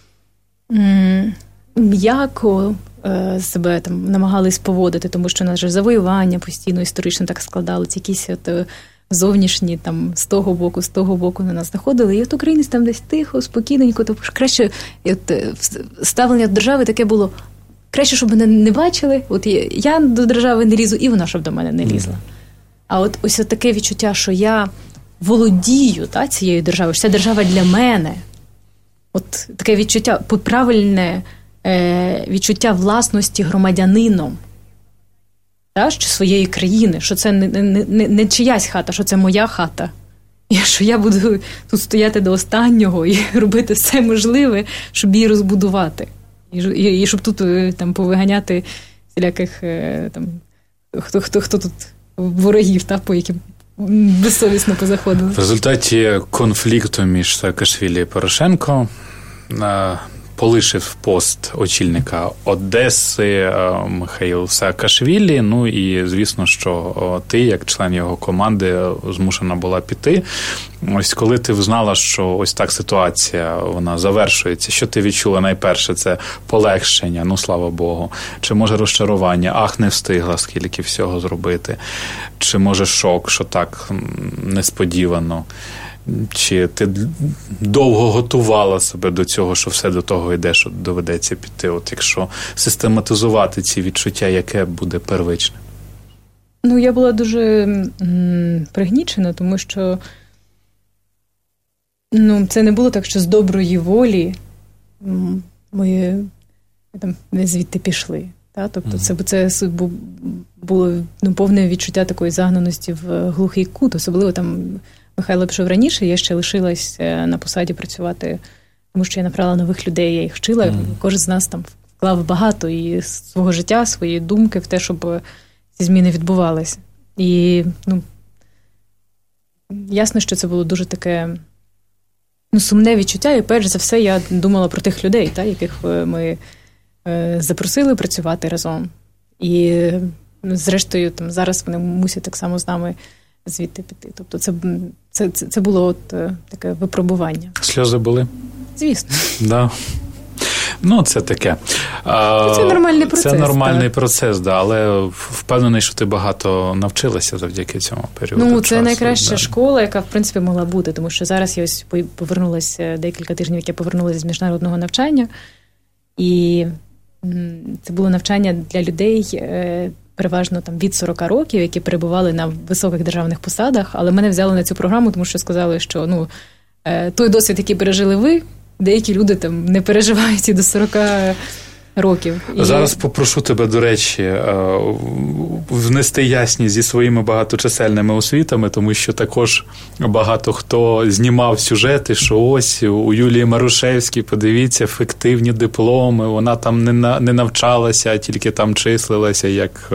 Speaker 2: м, м'яко себе там намагались поводити, тому що у нас же завоювання постійно історично так складалось, якісь от зовнішні там з того боку, з того боку на нас заходили. І от українець там десь тихо, спокійненько, то краще от, ставлення до держави таке було, краще, щоб мене не бачили, от я до держави не лізу, і вона щоб до мене не лізла. А от ось таке відчуття, що я володію та, цією державою, що ця держава для мене. От таке відчуття, правильне відчуття власності громадянином, та, що своєї країни, що це не, не, не, не чиясь хата, що це моя хата. І що я буду тут стояти до останнього і робити все можливе, щоб її розбудувати. І, і, і щоб тут там повиганяти всіляких там, хто, хто, хто тут ворогів, та, по яким безсовісно позаходили.
Speaker 1: В результаті конфлікту між Саакашвілі і Порошенко полишив пост очільника Одеси Михаїл Саакашвілі. Ну і, звісно, що ти, як член його команди, змушена була піти. Ось коли ти взнала, що ось так ситуація, вона завершується, що ти відчула найперше? Це полегшення, ну, слава Богу. Чи, може, розчарування? Ах, не встигла скільки всього зробити. Чи, може, шок, що так несподівано. Чи ти довго готувала себе до цього, що все до того йде, що доведеться піти? От якщо систематизувати ці відчуття, яке буде первичне?
Speaker 2: Ну, я була дуже м, пригнічена, тому що ну, це не було так, що з доброї волі м, ми там, не звідти пішли. Та? Тобто mm-hmm. це, це було ну, повне відчуття такої загнаності в глухий кут, особливо там Михайло пішов раніше, я ще лишилась на посаді працювати, тому що я набрала нових людей, я їх вчила. Mm. Кожен з нас там вклав багато і свого життя, свої думки в те, щоб ці зміни відбувалися. І, ну, ясно, що це було дуже таке, ну, сумне відчуття. І перш за все я думала про тих людей, та, яких ми е, запросили працювати разом. І, зрештою, там, зараз вони мусять так само з нами звідти піти. Тобто це, це, це, це було от таке випробування.
Speaker 1: Сльози були?
Speaker 2: Звісно.
Speaker 1: Да. Ну, це таке.
Speaker 2: Це нормальний процес.
Speaker 1: Це нормальний так. процес, да, але впевнений, що ти багато навчилася завдяки цьому періоду
Speaker 2: Ну,
Speaker 1: часу.
Speaker 2: це найкраща да. школа, яка, в принципі, могла бути, тому що зараз я ось повернулася, декілька тижнів, як я повернулася з міжнародного навчання, і це було навчання для людей переважно там від сорок років, які перебували на високих державних посадах, але мене взяли на цю програму, тому що сказали, що ну, той досвід, який пережили ви, деякі люди там не переживають і до сорок років. І...
Speaker 1: Зараз попрошу тебе, до речі, внести ясність зі своїми багаточисельними освітами, тому що також багато хто знімав сюжети, що ось у Юлії Марушевській, подивіться, фіктивні дипломи, вона там не навчалася, а тільки там числилася як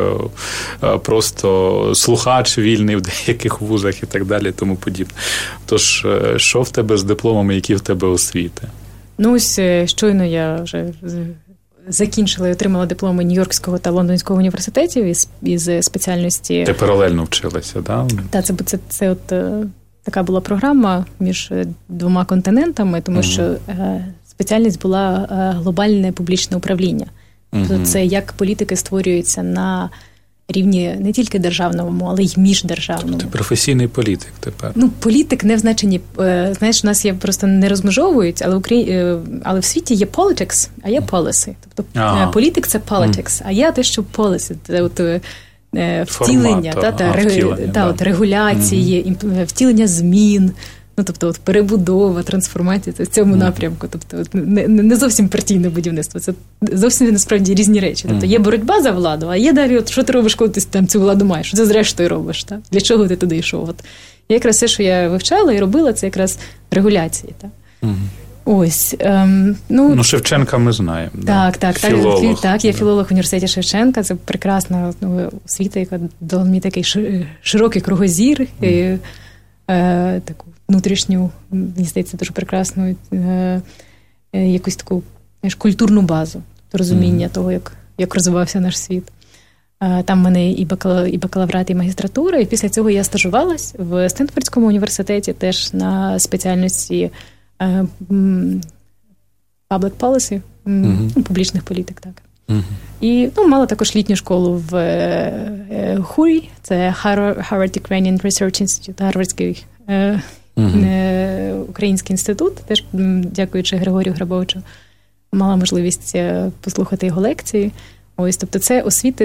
Speaker 1: просто слухач вільний в деяких вузах і так далі, тому подібне. Тож, що в тебе з дипломами, які в тебе освіти?
Speaker 2: Ну, ось щойно я вже... закінчила і отримала дипломи Нью-Йоркського та Лондонського університетів із, із спеціальності...
Speaker 1: Ти паралельно вчилася, так? Да?
Speaker 2: Так, це, це, це от така була програма між двома континентами, тому угу. що е, спеціальність була е, глобальне публічне управління. Угу. Тобто це як політики створюються на рівні не тільки державному, але й міждержавному.
Speaker 1: Ти професійний політик тепер.
Speaker 2: Ну, політик не в значенні, знаєш, у нас є, просто не розмежовують, але, Украї... але в світі є politics, а є policy. Тобто ага. політик – це politics, mm. а я те, що policy. Це от втілення, та, та,
Speaker 1: а,
Speaker 2: рег...
Speaker 1: втілення,
Speaker 2: та,
Speaker 1: да.
Speaker 2: от, регуляції, mm-hmm. втілення змін. Ну, тобто, от, перебудова, трансформація – це в цьому mm. напрямку. Тобто, от, не, не зовсім партійне будівництво, це зовсім, насправді, різні речі. Тобто, є боротьба за владу, а є далі, от, що ти робиш, коли ти там цю владу маєш? Що це зрештою робиш? Та? Для чого ти туди йшов? От. І якраз все, що я вивчала і робила, це якраз регуляції. Та? Mm. Ось. Ем, ну,
Speaker 1: ну, Шевченка ми знаємо.
Speaker 2: Так,
Speaker 1: да?
Speaker 2: так.
Speaker 1: Філолог.
Speaker 2: Так, так, я філолог в університеті Шевченка. Це прекрасна ну, освіта, яка дала мені такий широкий кругозір, mm. і, е, таку внутрішню, мені здається, дуже прекрасну е, е, якусь таку знаєш, культурну базу, розуміння mm. того, як, як розвивався наш світ. Е, там в мене і, бакала, і бакалаврат, і магістратура, і після цього я стажувалась в Стенфордському університеті теж на спеціальності е, public policy, mm-hmm. публічних політик, так. Mm-hmm. І ну, мала також літню школу в е, Хурі, це Harvard Ukrainian Research Institute, Гарвардський е, Uh-huh. Український інститут, теж дякуючи Григорію Грабовичу, мала можливість послухати його лекції. Ось, тобто це освіти,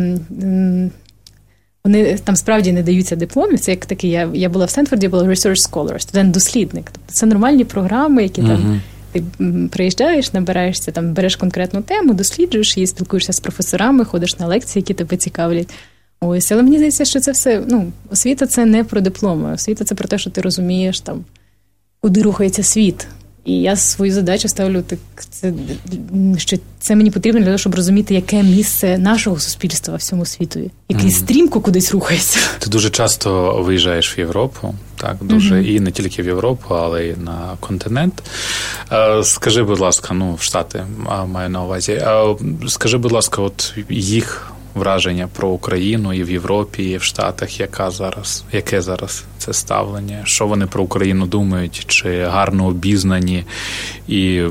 Speaker 2: вони там справді не даються дипломів, це як такий, я, я була в Стенфорді, була research scholar, студент-дослідник. Тобто це нормальні програми, які uh-huh. там ти приїжджаєш, набираєшся, там береш конкретну тему, досліджуєш її, спілкуєшся з професорами, ходиш на лекції, які тебе цікавлять. Ось, але мені здається, що це все, ну, освіта – це не про дипломи, освіта – це про те, що ти розумієш, там, куди рухається світ. І я свою задачу ставлю, так, це, що це мені потрібно для того, щоб розуміти, яке місце нашого суспільства в цьому світу, який mm. стрімко кудись рухається.
Speaker 1: Ти дуже часто виїжджаєш в Європу, так, дуже, mm-hmm. і не тільки в Європу, але й на континент. Скажи, будь ласка, ну, в Штати маю на увазі, скажи, будь ласка, от їх враження про Україну і в Європі, і в Штатах, яка зараз, яке зараз це ставлення? Що вони про Україну думають? Чи гарно обізнані? І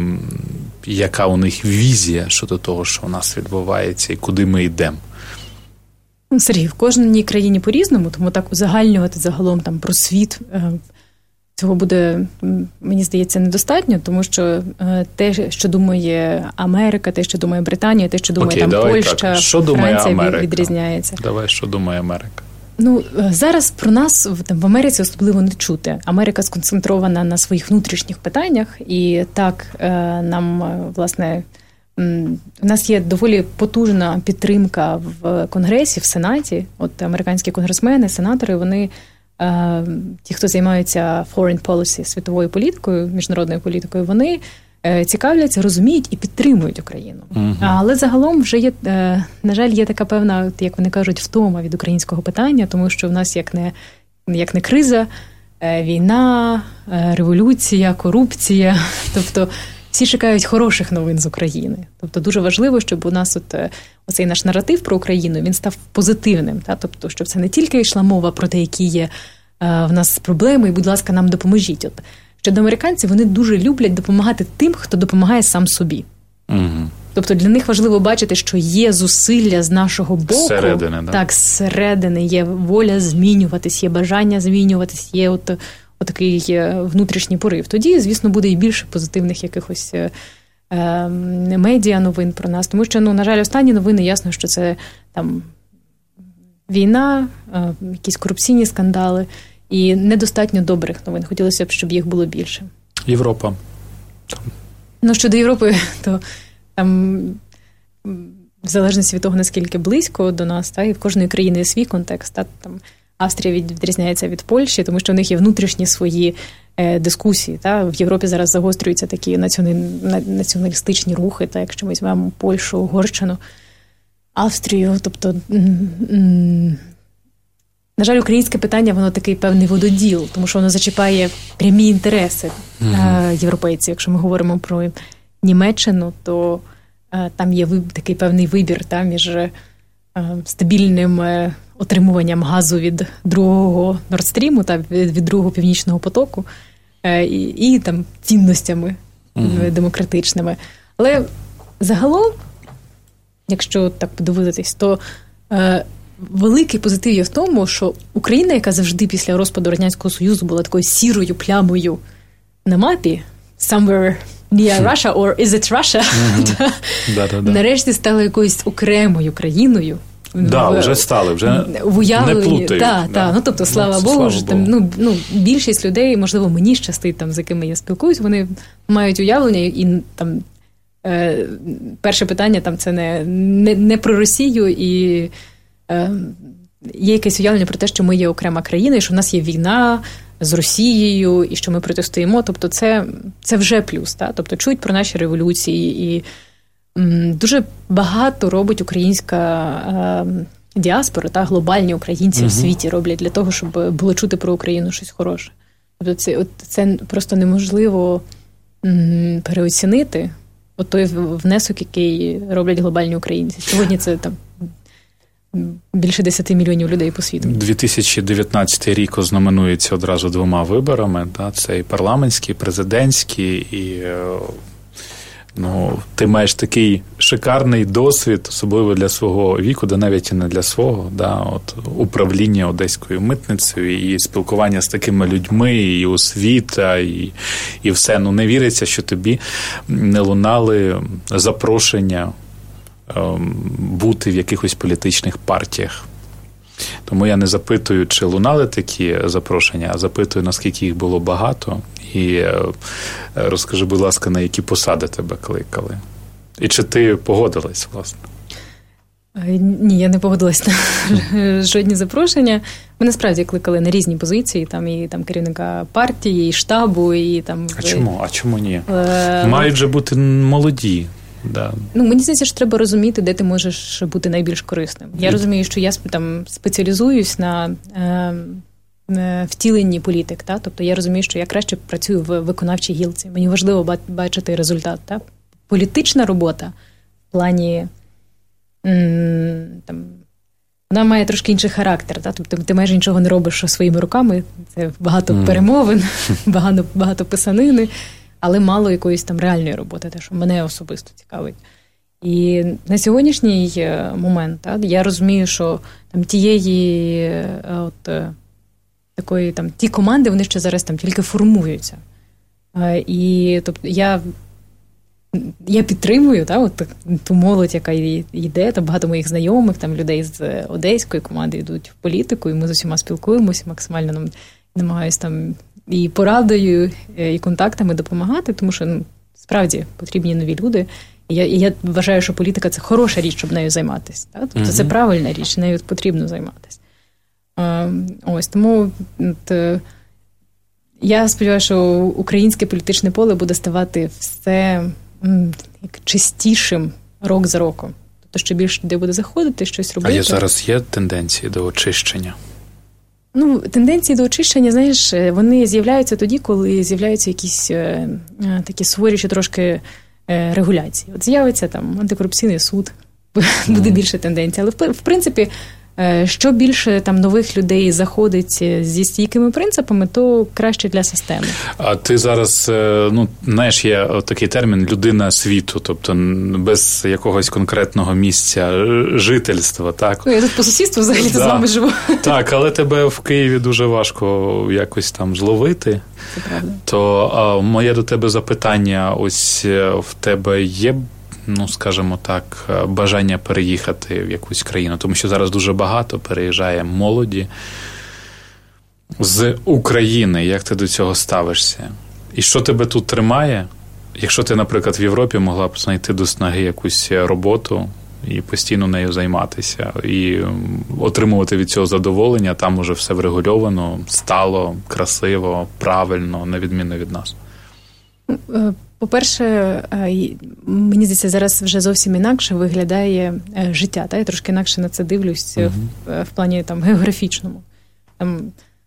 Speaker 1: яка у них візія щодо того, що у нас відбувається і куди ми йдемо?
Speaker 2: Сергій, в кожній країні по-різному, тому так узагальнювати загалом там про світ цього буде, мені здається, недостатньо, тому що те, що думає Америка, те, що думає Британія, те, що думає
Speaker 1: Окей,
Speaker 2: там Польща, Франція, відрізняється.
Speaker 1: Давай, що думає Америка?
Speaker 2: Ну, зараз про нас там, в Америці особливо не чути. Америка сконцентрована на своїх внутрішніх питаннях, і так нам, власне, у нас є доволі потужна підтримка в Конгресі, в Сенаті. От американські конгресмени, сенатори, вони ті, хто займаються foreign policy, світовою політикою, міжнародною політикою, вони цікавляться, розуміють і підтримують Україну. Uh-huh. Але загалом вже є, на жаль, є така певна, як вони кажуть, втома від українського питання, тому що в нас як не, як не криза, війна, революція, корупція, тобто всі чекають хороших новин з України. Тобто дуже важливо, щоб у нас от, оцей наш наратив про Україну, він став позитивним. Та? Тобто, щоб це не тільки йшла мова про те, які є е, в нас проблеми, і, будь ласка, нам допоможіть. От, щодо американців, вони дуже люблять допомагати тим, хто допомагає сам собі. Угу. Тобто для них важливо бачити, що є зусилля з нашого боку.
Speaker 1: Зсередини, да?
Speaker 2: Так, зсередини є воля змінюватись, є бажання змінюватись, є от... отакий внутрішній порив. Тоді, звісно, буде і більше позитивних якихось е, е, медіа новин про нас. Тому що, ну, на жаль, останні новини, ясно, що це там війна, е, якісь корупційні скандали і недостатньо добрих новин. Хотілося б, щоб їх було більше.
Speaker 1: Європа.
Speaker 2: Ну, щодо Європи, то там в залежності від того, наскільки близько до нас, та, і в кожної країни є свій контекст, та, там Австрія відрізняється від Польщі, тому що в них є внутрішні свої е, дискусії. Та? В Європі зараз загострюються такі націоналістичні рухи, та, якщо ми візьмемо Польщу, Угорщину, Австрію. Тобто, м- м- на жаль, українське питання, воно такий певний вододіл, тому що воно зачіпає прямі інтереси е, європейців. Якщо ми говоримо про Німеччину, то е, там є виб, такий певний вибір та, між е, стабільним е, отримуванням газу від другого Нордстріму, та від, від другого Північного потоку е, і, і там цінностями mm-hmm. демократичними. Але загалом, якщо так подивитись, то е, великий позитив є в тому, що Україна, яка завжди після розпаду Радянського Союзу була такою сірою плямою на мапі, somewhere near Russia, or is it Russia, mm-hmm. нарешті стала якоюсь окремою країною.
Speaker 1: Да, в, вже стали, вже
Speaker 2: в уявленні,
Speaker 1: не плутають.
Speaker 2: Да, да. Да. Ну, тобто, слава ну, Богу, слава що, там, ну, ну, більшість людей, можливо, мені щастить, там, з якими я спілкуюсь, вони мають уявлення, і там е, перше питання там, це не, не, не про Росію, і е, є якесь уявлення про те, що ми є окрема країна, і що в нас є війна з Росією, і що ми протистоїмо. Тобто це, це вже плюс. Та? Тобто чують про наші революції, і дуже багато робить українська е, діаспора, та глобальні українці uh-huh. в світі роблять для того, щоб було чути про Україну щось хороше. Тобто це, от, це просто неможливо м, переоцінити от той внесок, який роблять глобальні українці. Сьогодні це там більше десяти мільйонів людей по світу.
Speaker 1: дві тисячі дев'ятнадцятий рік ознаменується одразу двома виборами. Да? Це і парламентський, і президентський, і ну, ти маєш такий шикарний досвід, особливо для свого віку, да навіть і не для свого, да, от управління Одеською митницею і спілкування з такими людьми, і освіта, і, і все. Ну, не віриться, що тобі не лунали запрошення ем, бути в якихось політичних партіях. Тому я не запитую, чи лунали такі запрошення, а запитую, наскільки їх було багато. І розкажи, будь ласка, на які посади тебе кликали? І чи ти погодилась, власне?
Speaker 2: Ні, я не погодилась на жодні запрошення. Мене справді кликали на різні позиції, там і там керівника партії, і штабу, і там...
Speaker 1: А чому? А чому ні? Е... Мають же бути молоді. Да.
Speaker 2: Ну, мені здається, що треба розуміти, де ти можеш бути найбільш корисним. Я і... розумію, що я там спеціалізуюсь на... Е... втіленні політик, та? Тобто я розумію, що я краще працюю в виконавчій гілці. Мені важливо бачити результат. Та? Політична робота в плані там, вона має трошки інший характер. Та? Тобто ти майже нічого не робиш своїми руками. Це багато mm. перемовин, багато, багато писанини, але мало якоїсь там реальної роботи, те, що мене особисто цікавить. І на сьогоднішній момент та, я розумію, що там тієї от такої там ті команди, вони ще зараз там тільки формуються. І тобто я, я підтримую та, от, ту молодь, яка йде, там багато моїх знайомих, там людей з одеської команди йдуть в політику, і ми з усіма спілкуємося, максимально нам намагаюся там і порадою, і контактами допомагати, тому що ну, справді потрібні нові люди. І я, і я вважаю, що політика – це хороша річ, щоб нею займатися. Та? Тобто mm-hmm. це правильна річ, нею потрібно займатися. Ось, тому от, я сподіваюся, що українське політичне поле буде ставати все як чистішим рок за роком. Тобто, що більше людей буде заходити, щось робити.
Speaker 1: А є зараз є тенденції до очищення?
Speaker 2: Ну, тенденції до очищення, знаєш, вони з'являються тоді, коли з'являються якісь е, такі суворіші трошки е, регуляції. От з'явиться там антикорупційний суд, буде mm. більше тенденцій. Але, в, в принципі, що більше там нових людей заходить зі стійкими принципами, то краще для системи.
Speaker 1: А ти зараз, ну, знаєш, є такий термін «людина світу», тобто без якогось конкретного місця жительства, так?
Speaker 2: Ну, я тут по сусідству взагалі да. з вами живу.
Speaker 1: Так, але тебе в Києві дуже важко якось там зловити.
Speaker 2: Це правда.
Speaker 1: То а, моє до тебе запитання, ось в тебе є ну, скажімо так, бажання переїхати в якусь країну, тому що зараз дуже багато переїжджає молоді з України. Як ти до цього ставишся? І що тебе тут тримає? Якщо ти, наприклад, в Європі могла б знайти до снаги якусь роботу і постійно нею займатися, і отримувати від цього задоволення, там уже все врегульовано, стало, красиво, правильно, на відміну від нас.
Speaker 2: По-перше, мені здається, зараз вже зовсім інакше виглядає життя. Та? Я трошки інакше на це дивлюсь uh-huh. в, в плані там, географічному. Там,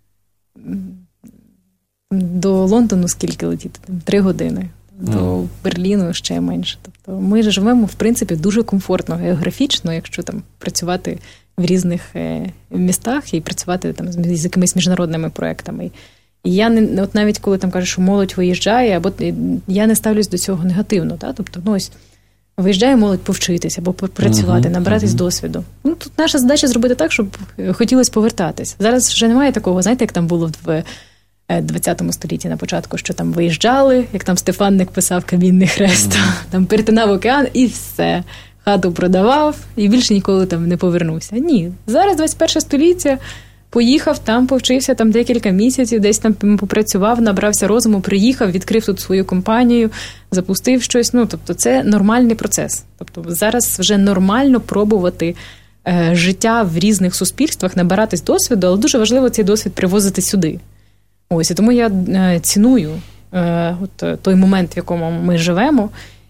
Speaker 2: до Лондону скільки летіти? Там, три години. До uh-huh. Берліну ще менше. Тобто ми живемо, в принципі, дуже комфортно географічно, якщо там працювати в різних містах і працювати там, з якимись міжнародними проектами. І я не, от навіть коли там кажуть, що молодь виїжджає, або я не ставлюсь до цього негативно. Та? Тобто, ну ось виїжджає молодь повчитися або попрацювати, uh-huh, набратись uh-huh. досвіду. Ну, тут наша задача зробити так, щоб хотілося повертатись. Зараз вже немає такого, знаєте, як там було в двадцятому столітті на початку, що там виїжджали, як там Стефанник писав «Камінний хрест», uh-huh. там перетинав океан і все. Хату продавав і більше ніколи там не повернувся. Ні. Зараз двадцять перше століття, поїхав, там повчився там декілька місяців, десь там попрацював, набрався розуму, приїхав, відкрив тут свою компанію, запустив щось. Ну, тобто це нормальний процес. Тобто зараз вже нормально пробувати е, життя в різних суспільствах, набиратись досвіду, але дуже важливо цей досвід привозити сюди. Ось, і тому я е, ціную е, от, той момент, в якому ми живемо,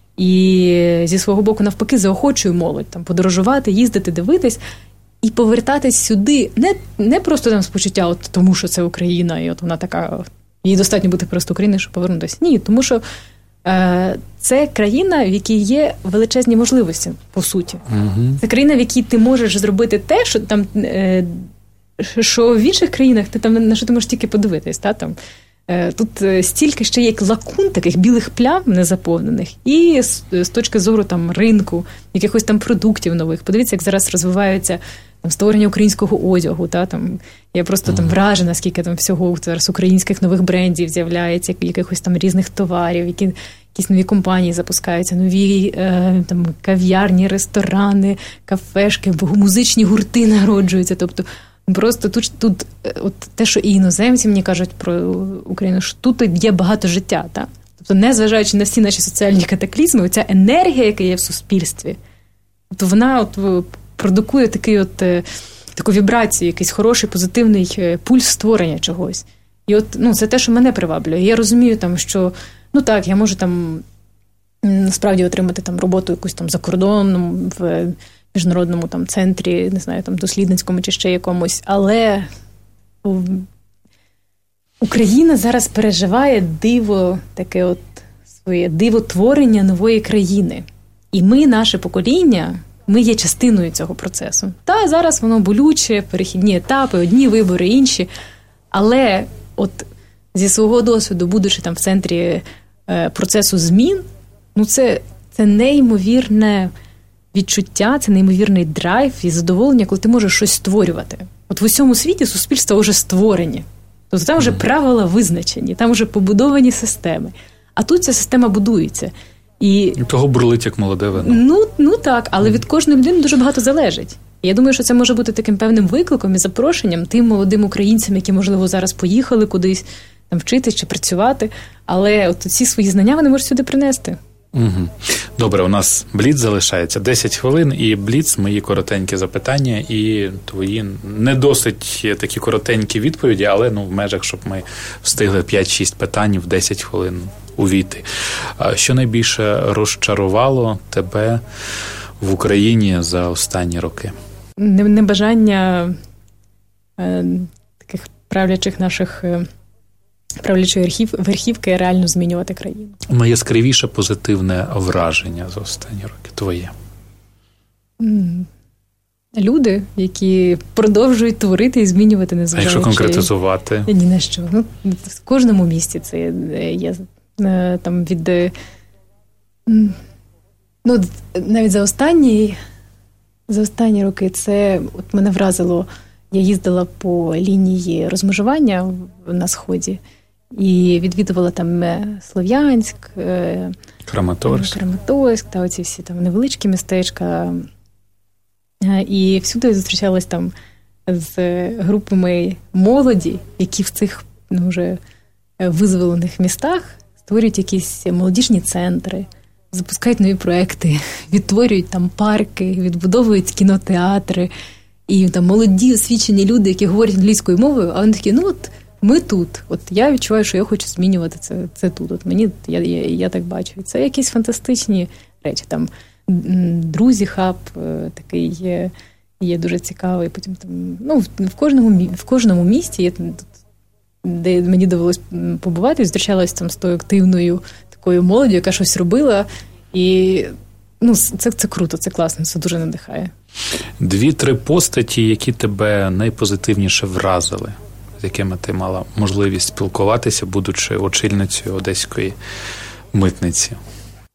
Speaker 2: і зі свого боку, навпаки, заохочую молодь там подорожувати, їздити, дивитись і повертатись сюди не, не просто там з почуття, от тому що це Україна, і от вона така, їй достатньо бути просто Україною, щоб повернутися. Ні, тому що е, це країна, в якій є величезні можливості, по суті. Угу. Це країна, в якій ти можеш зробити те, що там, е, що в інших країнах ти там на що ти можеш тільки подивитись, та там. Тут стільки ще є лакун, таких білих плям незаповнених, і з, з точки зору там ринку, якихось там продуктів нових. Подивіться, як зараз розвиваються там створення українського одягу. Та, там, я просто mm. там вражена, скільки там всього зараз українських нових брендів з'являється, якихось там різних товарів, які, якісь нові компанії запускаються, нові е, там кав'ярні, ресторани, кафешки, музичні гурти народжуються. Тобто просто тут, тут от те, що і іноземці мені кажуть про Україну, що тут є багато життя. Так? Тобто, незважаючи на всі наші соціальні катаклізми, оця енергія, яка є в суспільстві, то вона от продукує такий от, таку вібрацію, якийсь хороший, позитивний пульс створення чогось. І от, ну, це те, що мене приваблює. Я розумію, там, що, ну так, я можу там насправді отримати там роботу якусь там за кордоном, в міжнародному там центрі, не знаю, там дослідницькому чи ще якомусь, але Україна зараз переживає диво, таке от своє дивотворення нової країни. І ми, наше покоління, ми є частиною цього процесу. Та зараз воно болюче, перехідні етапи, одні вибори, інші. Але от зі свого досвіду, будучи там в центрі е, процесу змін, ну це, це неймовірне відчуття, це неймовірний драйв і задоволення, коли ти можеш щось створювати. От в усьому світі суспільства вже створені. Тобто там вже правила визначені, там вже побудовані системи. А тут ця система будується. І,
Speaker 1: і того бурлить, як молоде вино.
Speaker 2: Ну, ну так, але від кожної людини дуже багато залежить. І я думаю, що це може бути таким певним викликом і запрошенням тим молодим українцям, які, можливо, зараз поїхали кудись там вчитись чи працювати, але от ці свої знання вони можуть сюди принести.
Speaker 1: Угу. Добре, у нас бліц залишається десять хвилин, і бліц, мої коротенькі запитання і твої не досить такі коротенькі відповіді, але ну в межах, щоб ми встигли п'ять-шість питань в десять хвилин увійти. Що найбільше розчарувало тебе в Україні за останні роки?
Speaker 2: Небажання е, таких правлячих наших е, правлячої верхівки реально змінювати країну.
Speaker 1: Найяскравіше позитивне враження за останні роки твоє?
Speaker 2: Люди, які продовжують творити і змінювати, незважаючи.
Speaker 1: А якщо конкретизувати?
Speaker 2: Ні на що. Ну, в кожному місті це є там від... Ну, навіть за останні, за останні роки це от мене вразило. Я їздила по лінії розмежування на Сході і відвідувала там Слов'янськ,
Speaker 1: Краматорськ,
Speaker 2: Краматорськ та оці всі там невеличкі містечка. І всюди зустрічалась там з групами молоді, які в цих ну, вже визволених містах створюють якісь молодіжні центри, запускають нові проекти, відтворюють там парки, відбудовують кінотеатри. І там молоді, освічені люди, які говорять англійською мовою, а вони такі, ну от ми тут. От я відчуваю, що я хочу змінювати це, це тут. От мені, я, я, я так бачу. Це якісь фантастичні речі. Там друзі хаб такий є, є дуже цікавий. Потім там, ну, в кожному, в кожному місті є, де мені довелось побувати, зустрічалась там з тою активною такою молоддю, яка щось робила. І ну, це, це круто, це класно, це дуже надихає.
Speaker 1: Дві-три постаті, які тебе найпозитивніше вразили, з якими ти мала можливість спілкуватися, будучи очільницею Одеської митниці?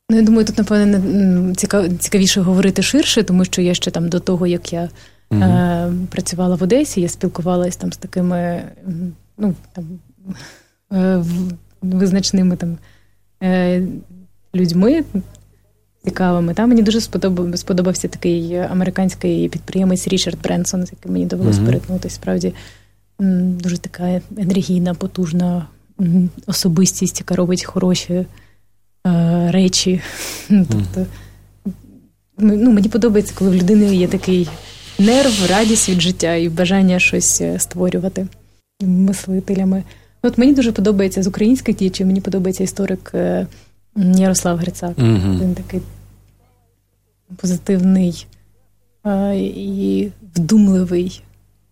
Speaker 2: Ну, я думаю, тут, напевно, цікавіше говорити ширше, тому що я ще там до того, як я угу. е, працювала в Одесі, я спілкувалася там з такими, ну, там, е, визначними там е, людьми цікавими. Там мені дуже сподобав, сподобався такий американський підприємець Річард Бренсон, з яким мені довелося угу. перетнутися. Справді, дуже така енергійна, потужна особистість, яка робить хороші речі. Тобто, ну, мені подобається, коли в людини є такий нерв, радість від життя і бажання щось створювати мислителями. От мені дуже подобається з українських діячів, мені подобається історик Ярослав Грицак. Mm-hmm. Він такий позитивний і вдумливий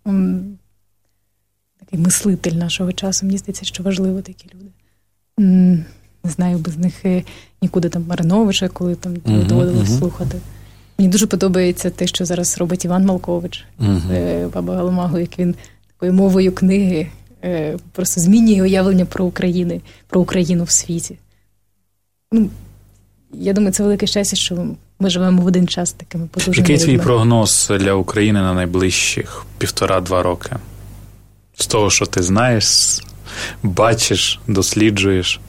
Speaker 2: такий мислитель нашого часу. Мені здається, що важливо такі люди. Не знаю, без них нікуди там Мариновича, коли там uh-huh, доводилось uh-huh. слухати. Мені дуже подобається те, що зараз робить Іван Малкович, uh-huh. Баба Галамагу, як він такою мовою книги просто змінює уявлення про Україну, про Україну в світі. Ну, я думаю, це велике щастя, що ми живемо в один час такими потужними
Speaker 1: Який
Speaker 2: людьми.
Speaker 1: твій прогноз для України на найближчих півтора-два роки? З того, що ти знаєш, бачиш, досліджуєш?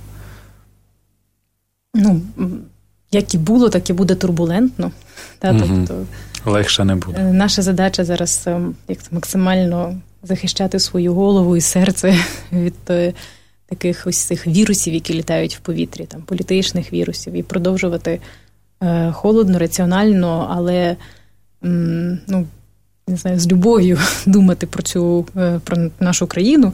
Speaker 2: Ну, як і було, так і буде турбулентно. Та,
Speaker 1: угу.
Speaker 2: тобто,
Speaker 1: легше не буде.
Speaker 2: Наша задача зараз як максимально захищати свою голову і серце від таких ось цих вірусів, які літають в повітрі, там, політичних вірусів, і продовжувати е, холодно, раціонально, але м, ну, не знаю, з любов'ю думати про цю, е, про нашу країну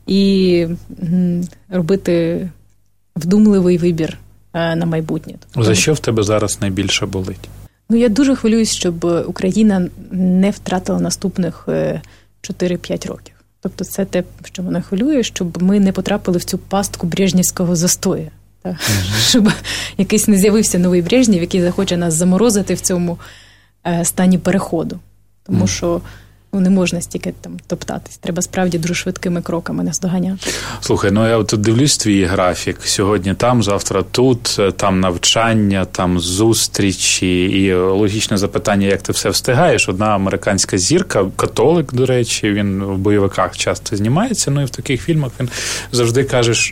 Speaker 2: і м, робити вдумливий вибір на майбутнє.
Speaker 1: Тобто, за що в тебе зараз найбільше болить?
Speaker 2: Ну, я дуже хвилююсь, щоб Україна не втратила наступних чотири-п'ять років. Тобто це те, що мене хвилює, щоб ми не потрапили в цю пастку брежнівського застою. Так? Mm-hmm. Щоб якийсь не з'явився новий Брежнєв, який захоче нас заморозити в цьому стані переходу. Тому mm-hmm. що ну, не можна стільки там топтатись. Треба справді дуже швидкими кроками наздоганяти.
Speaker 1: Слухай, ну я от дивлюсь твій графік. Сьогодні там, завтра тут, там навчання, там зустрічі. І логічне запитання, як ти все встигаєш. Одна американська зірка, католик, до речі, він в бойовиках часто знімається, ну і в таких фільмах він завжди каже,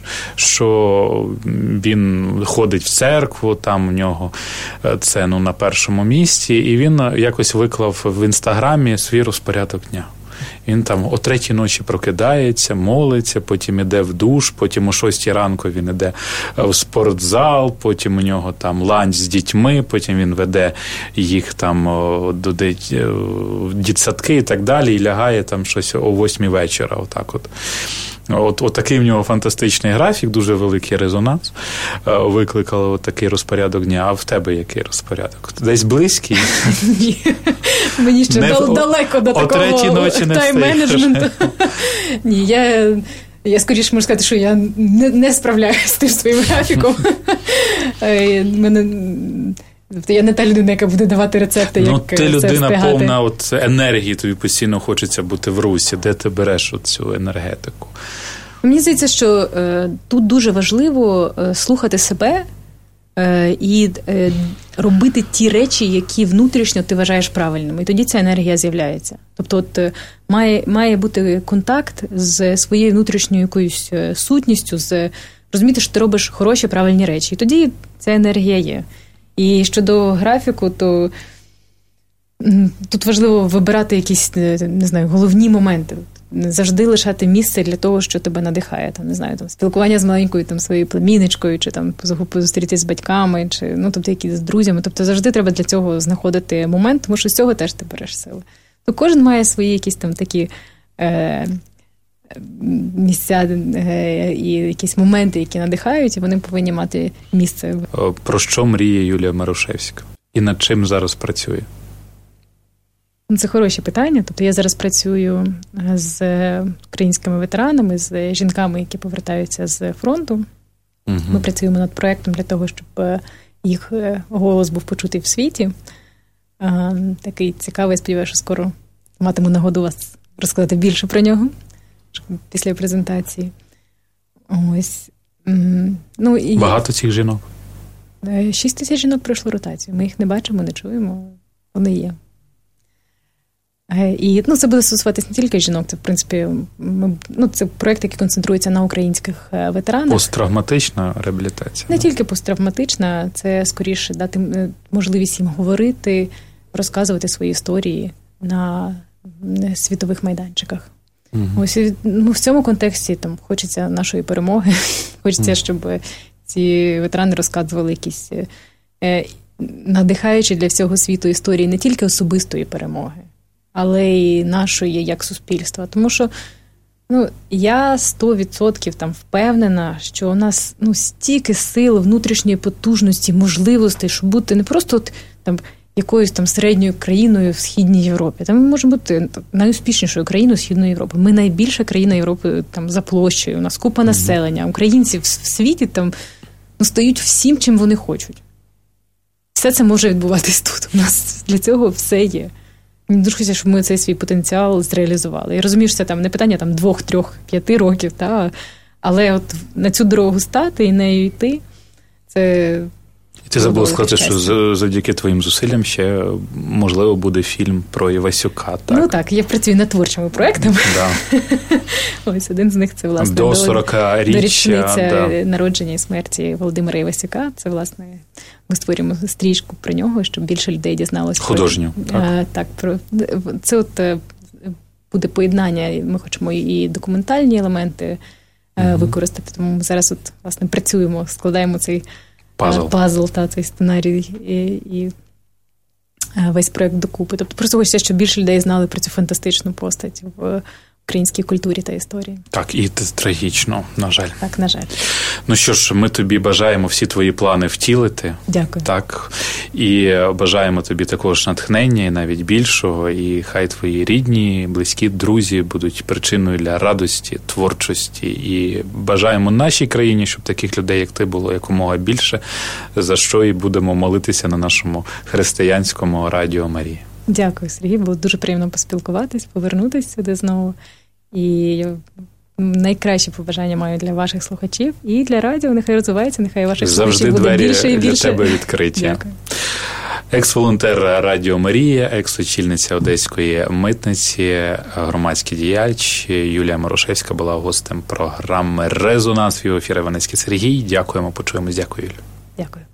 Speaker 1: що він ходить в церкву, там у нього це ну, на першому місці. І він якось виклав в Інстаграмі свій розпорядок дня. Він там о третій ночі прокидається, молиться, потім іде в душ, потім о шостій ранку він іде в спортзал, потім у нього там ланч з дітьми, потім він веде їх там до дитсадки і так далі, і лягає там щось о восьмій вечора. Отак от. От, от такий в нього фантастичний графік, дуже великий резонанс викликали от такий розпорядок дня. А в тебе який розпорядок? Десь близький?
Speaker 2: Ні, мені ще не, далеко до такого тайм-менеджменту. Ні, я, я скоріше можу сказати, що я не, не справляюся з тим своїм графіком. Мене... Я не та людина, яка буде давати рецепти,
Speaker 1: ну,
Speaker 2: як це
Speaker 1: ти людина
Speaker 2: встигати.
Speaker 1: повна от енергії, тобі постійно хочеться бути в русі. Де ти береш цю енергетику?
Speaker 2: Мені здається, що е, тут дуже важливо е, слухати себе е, і е, робити ті речі, які внутрішньо ти вважаєш правильними. І тоді ця енергія з'являється. Тобто от, е, має, має бути контакт з своєю внутрішньою якоюсь сутністю, з розуміти, що ти робиш хороші, правильні речі. І тоді ця енергія є. І щодо графіку, то тут важливо вибирати якісь, не знаю, головні моменти. Завжди лишати місце для того, що тебе надихає. Там, не знаю, там, спілкування з маленькою там, своєю племінничкою, чи там зустрітися з батьками, чи ну, тобто, якісь з друзями. Тобто завжди треба для цього знаходити момент, тому що з цього теж ти береш сили. То кожен має свої якісь там такі е, місця е, і якісь моменти, які надихають, і вони повинні мати місце.
Speaker 1: Про що мріє Юлія Марушевська? І над чим зараз працює?
Speaker 2: Це хороше питання. Тобто я зараз працюю з українськими ветеранами, з жінками, які повертаються з фронту. Угу. Ми працюємо над проєктом для того, щоб їх голос був почутий в світі. Такий цікавий, сподіваюся, що скоро матиму нагоду вас розказати більше про нього після презентації. Ось. Ну, і...
Speaker 1: Багато цих жінок?
Speaker 2: Шість тисяч жінок пройшло ротацію. Ми їх не бачимо, не чуємо. Вони є. І ну, це буде стосуватися не тільки жінок, це, в принципі, ми, ну, це проєкт, який концентрується на українських ветеранах.
Speaker 1: Посттравматична реабілітація.
Speaker 2: Не тільки посттравматична, це скоріше дати можливість їм говорити, розказувати свої історії на світових майданчиках. Угу. Ось ну, в цьому контексті там хочеться нашої перемоги, хочеться, угу. щоб ці ветерани розказували якісь е, надихаючі для всього світу історії не тільки особистої перемоги, але й нашої як суспільства. Тому що ну, я сто відсотків там впевнена, що у нас ну, стільки сил, внутрішньої потужності, можливостей, щоб бути не просто от, там, якоюсь там середньою країною в Східній Європі. Там ми можемо бути найуспішнішою країною Східної Європи. Ми найбільша країна Європи там, за площею, у нас купа mm-hmm. населення. Українці в світі там ну, стають всім, чим вони хочуть. Все це може відбуватись тут. У нас для цього все є. Мені дуже хочеться, щоб ми цей свій потенціал зреалізували. Я розумію, що це там не питання там, двох, трьох, п'яти років, та, але от на цю дорогу стати і нею йти, це...
Speaker 1: І ти забув сказати, що завдяки твоїм зусиллям ще, можливо, буде фільм про Івасюка, так?
Speaker 2: Ну так, я працюю над творчими проектами.
Speaker 1: Да.
Speaker 2: Ось один з них – це, власне,
Speaker 1: до сорока річчя,
Speaker 2: до річниця
Speaker 1: да.
Speaker 2: народження і смерті Володимира Івасюка. Це, власне, ми створюємо стрічку про нього, щоб більше людей дізналося.
Speaker 1: Художню,
Speaker 2: про...
Speaker 1: так?
Speaker 2: А, так, про... це от буде поєднання, ми хочемо і документальні елементи mm-hmm. використати, тому ми зараз, от, власне, працюємо, складаємо цей Пазл. Пазл, та, цей сценарій і, і весь проєкт докупи. Тобто просто хочеться, щоб більше людей знали про цю фантастичну постать в українській культурі та історії.
Speaker 1: Так, і це трагічно, на жаль.
Speaker 2: Так, на жаль.
Speaker 1: Ну що ж, ми тобі бажаємо всі твої плани втілити.
Speaker 2: Дякую.
Speaker 1: Так, і бажаємо тобі також натхнення, і навіть більшого, і хай твої рідні, близькі, друзі будуть причиною для радості, творчості, і бажаємо нашій країні, щоб таких людей, як ти, було якомога більше, за що і будемо молитися на нашому християнському Радіо Марія.
Speaker 2: Дякую, Сергій. Було дуже приємно поспілкуватись, повернутися сюди знову. І найкращі побажання маю для ваших слухачів і для радіо. Нехай розвивається, нехай ваших
Speaker 1: завжди
Speaker 2: слухачів буде більше і більше.
Speaker 1: Завжди двері для тебе відкриті.
Speaker 2: Дякую.
Speaker 1: Екс-волонтер Радіо Марія, екс-очільниця Одеської митниці, громадський діяч Юлія Морошевська була гостем програми «Резонанс» в ефірі Іванецький Сергій. Дякуємо, почуємось. Дякую, Юлю.
Speaker 2: Дякую.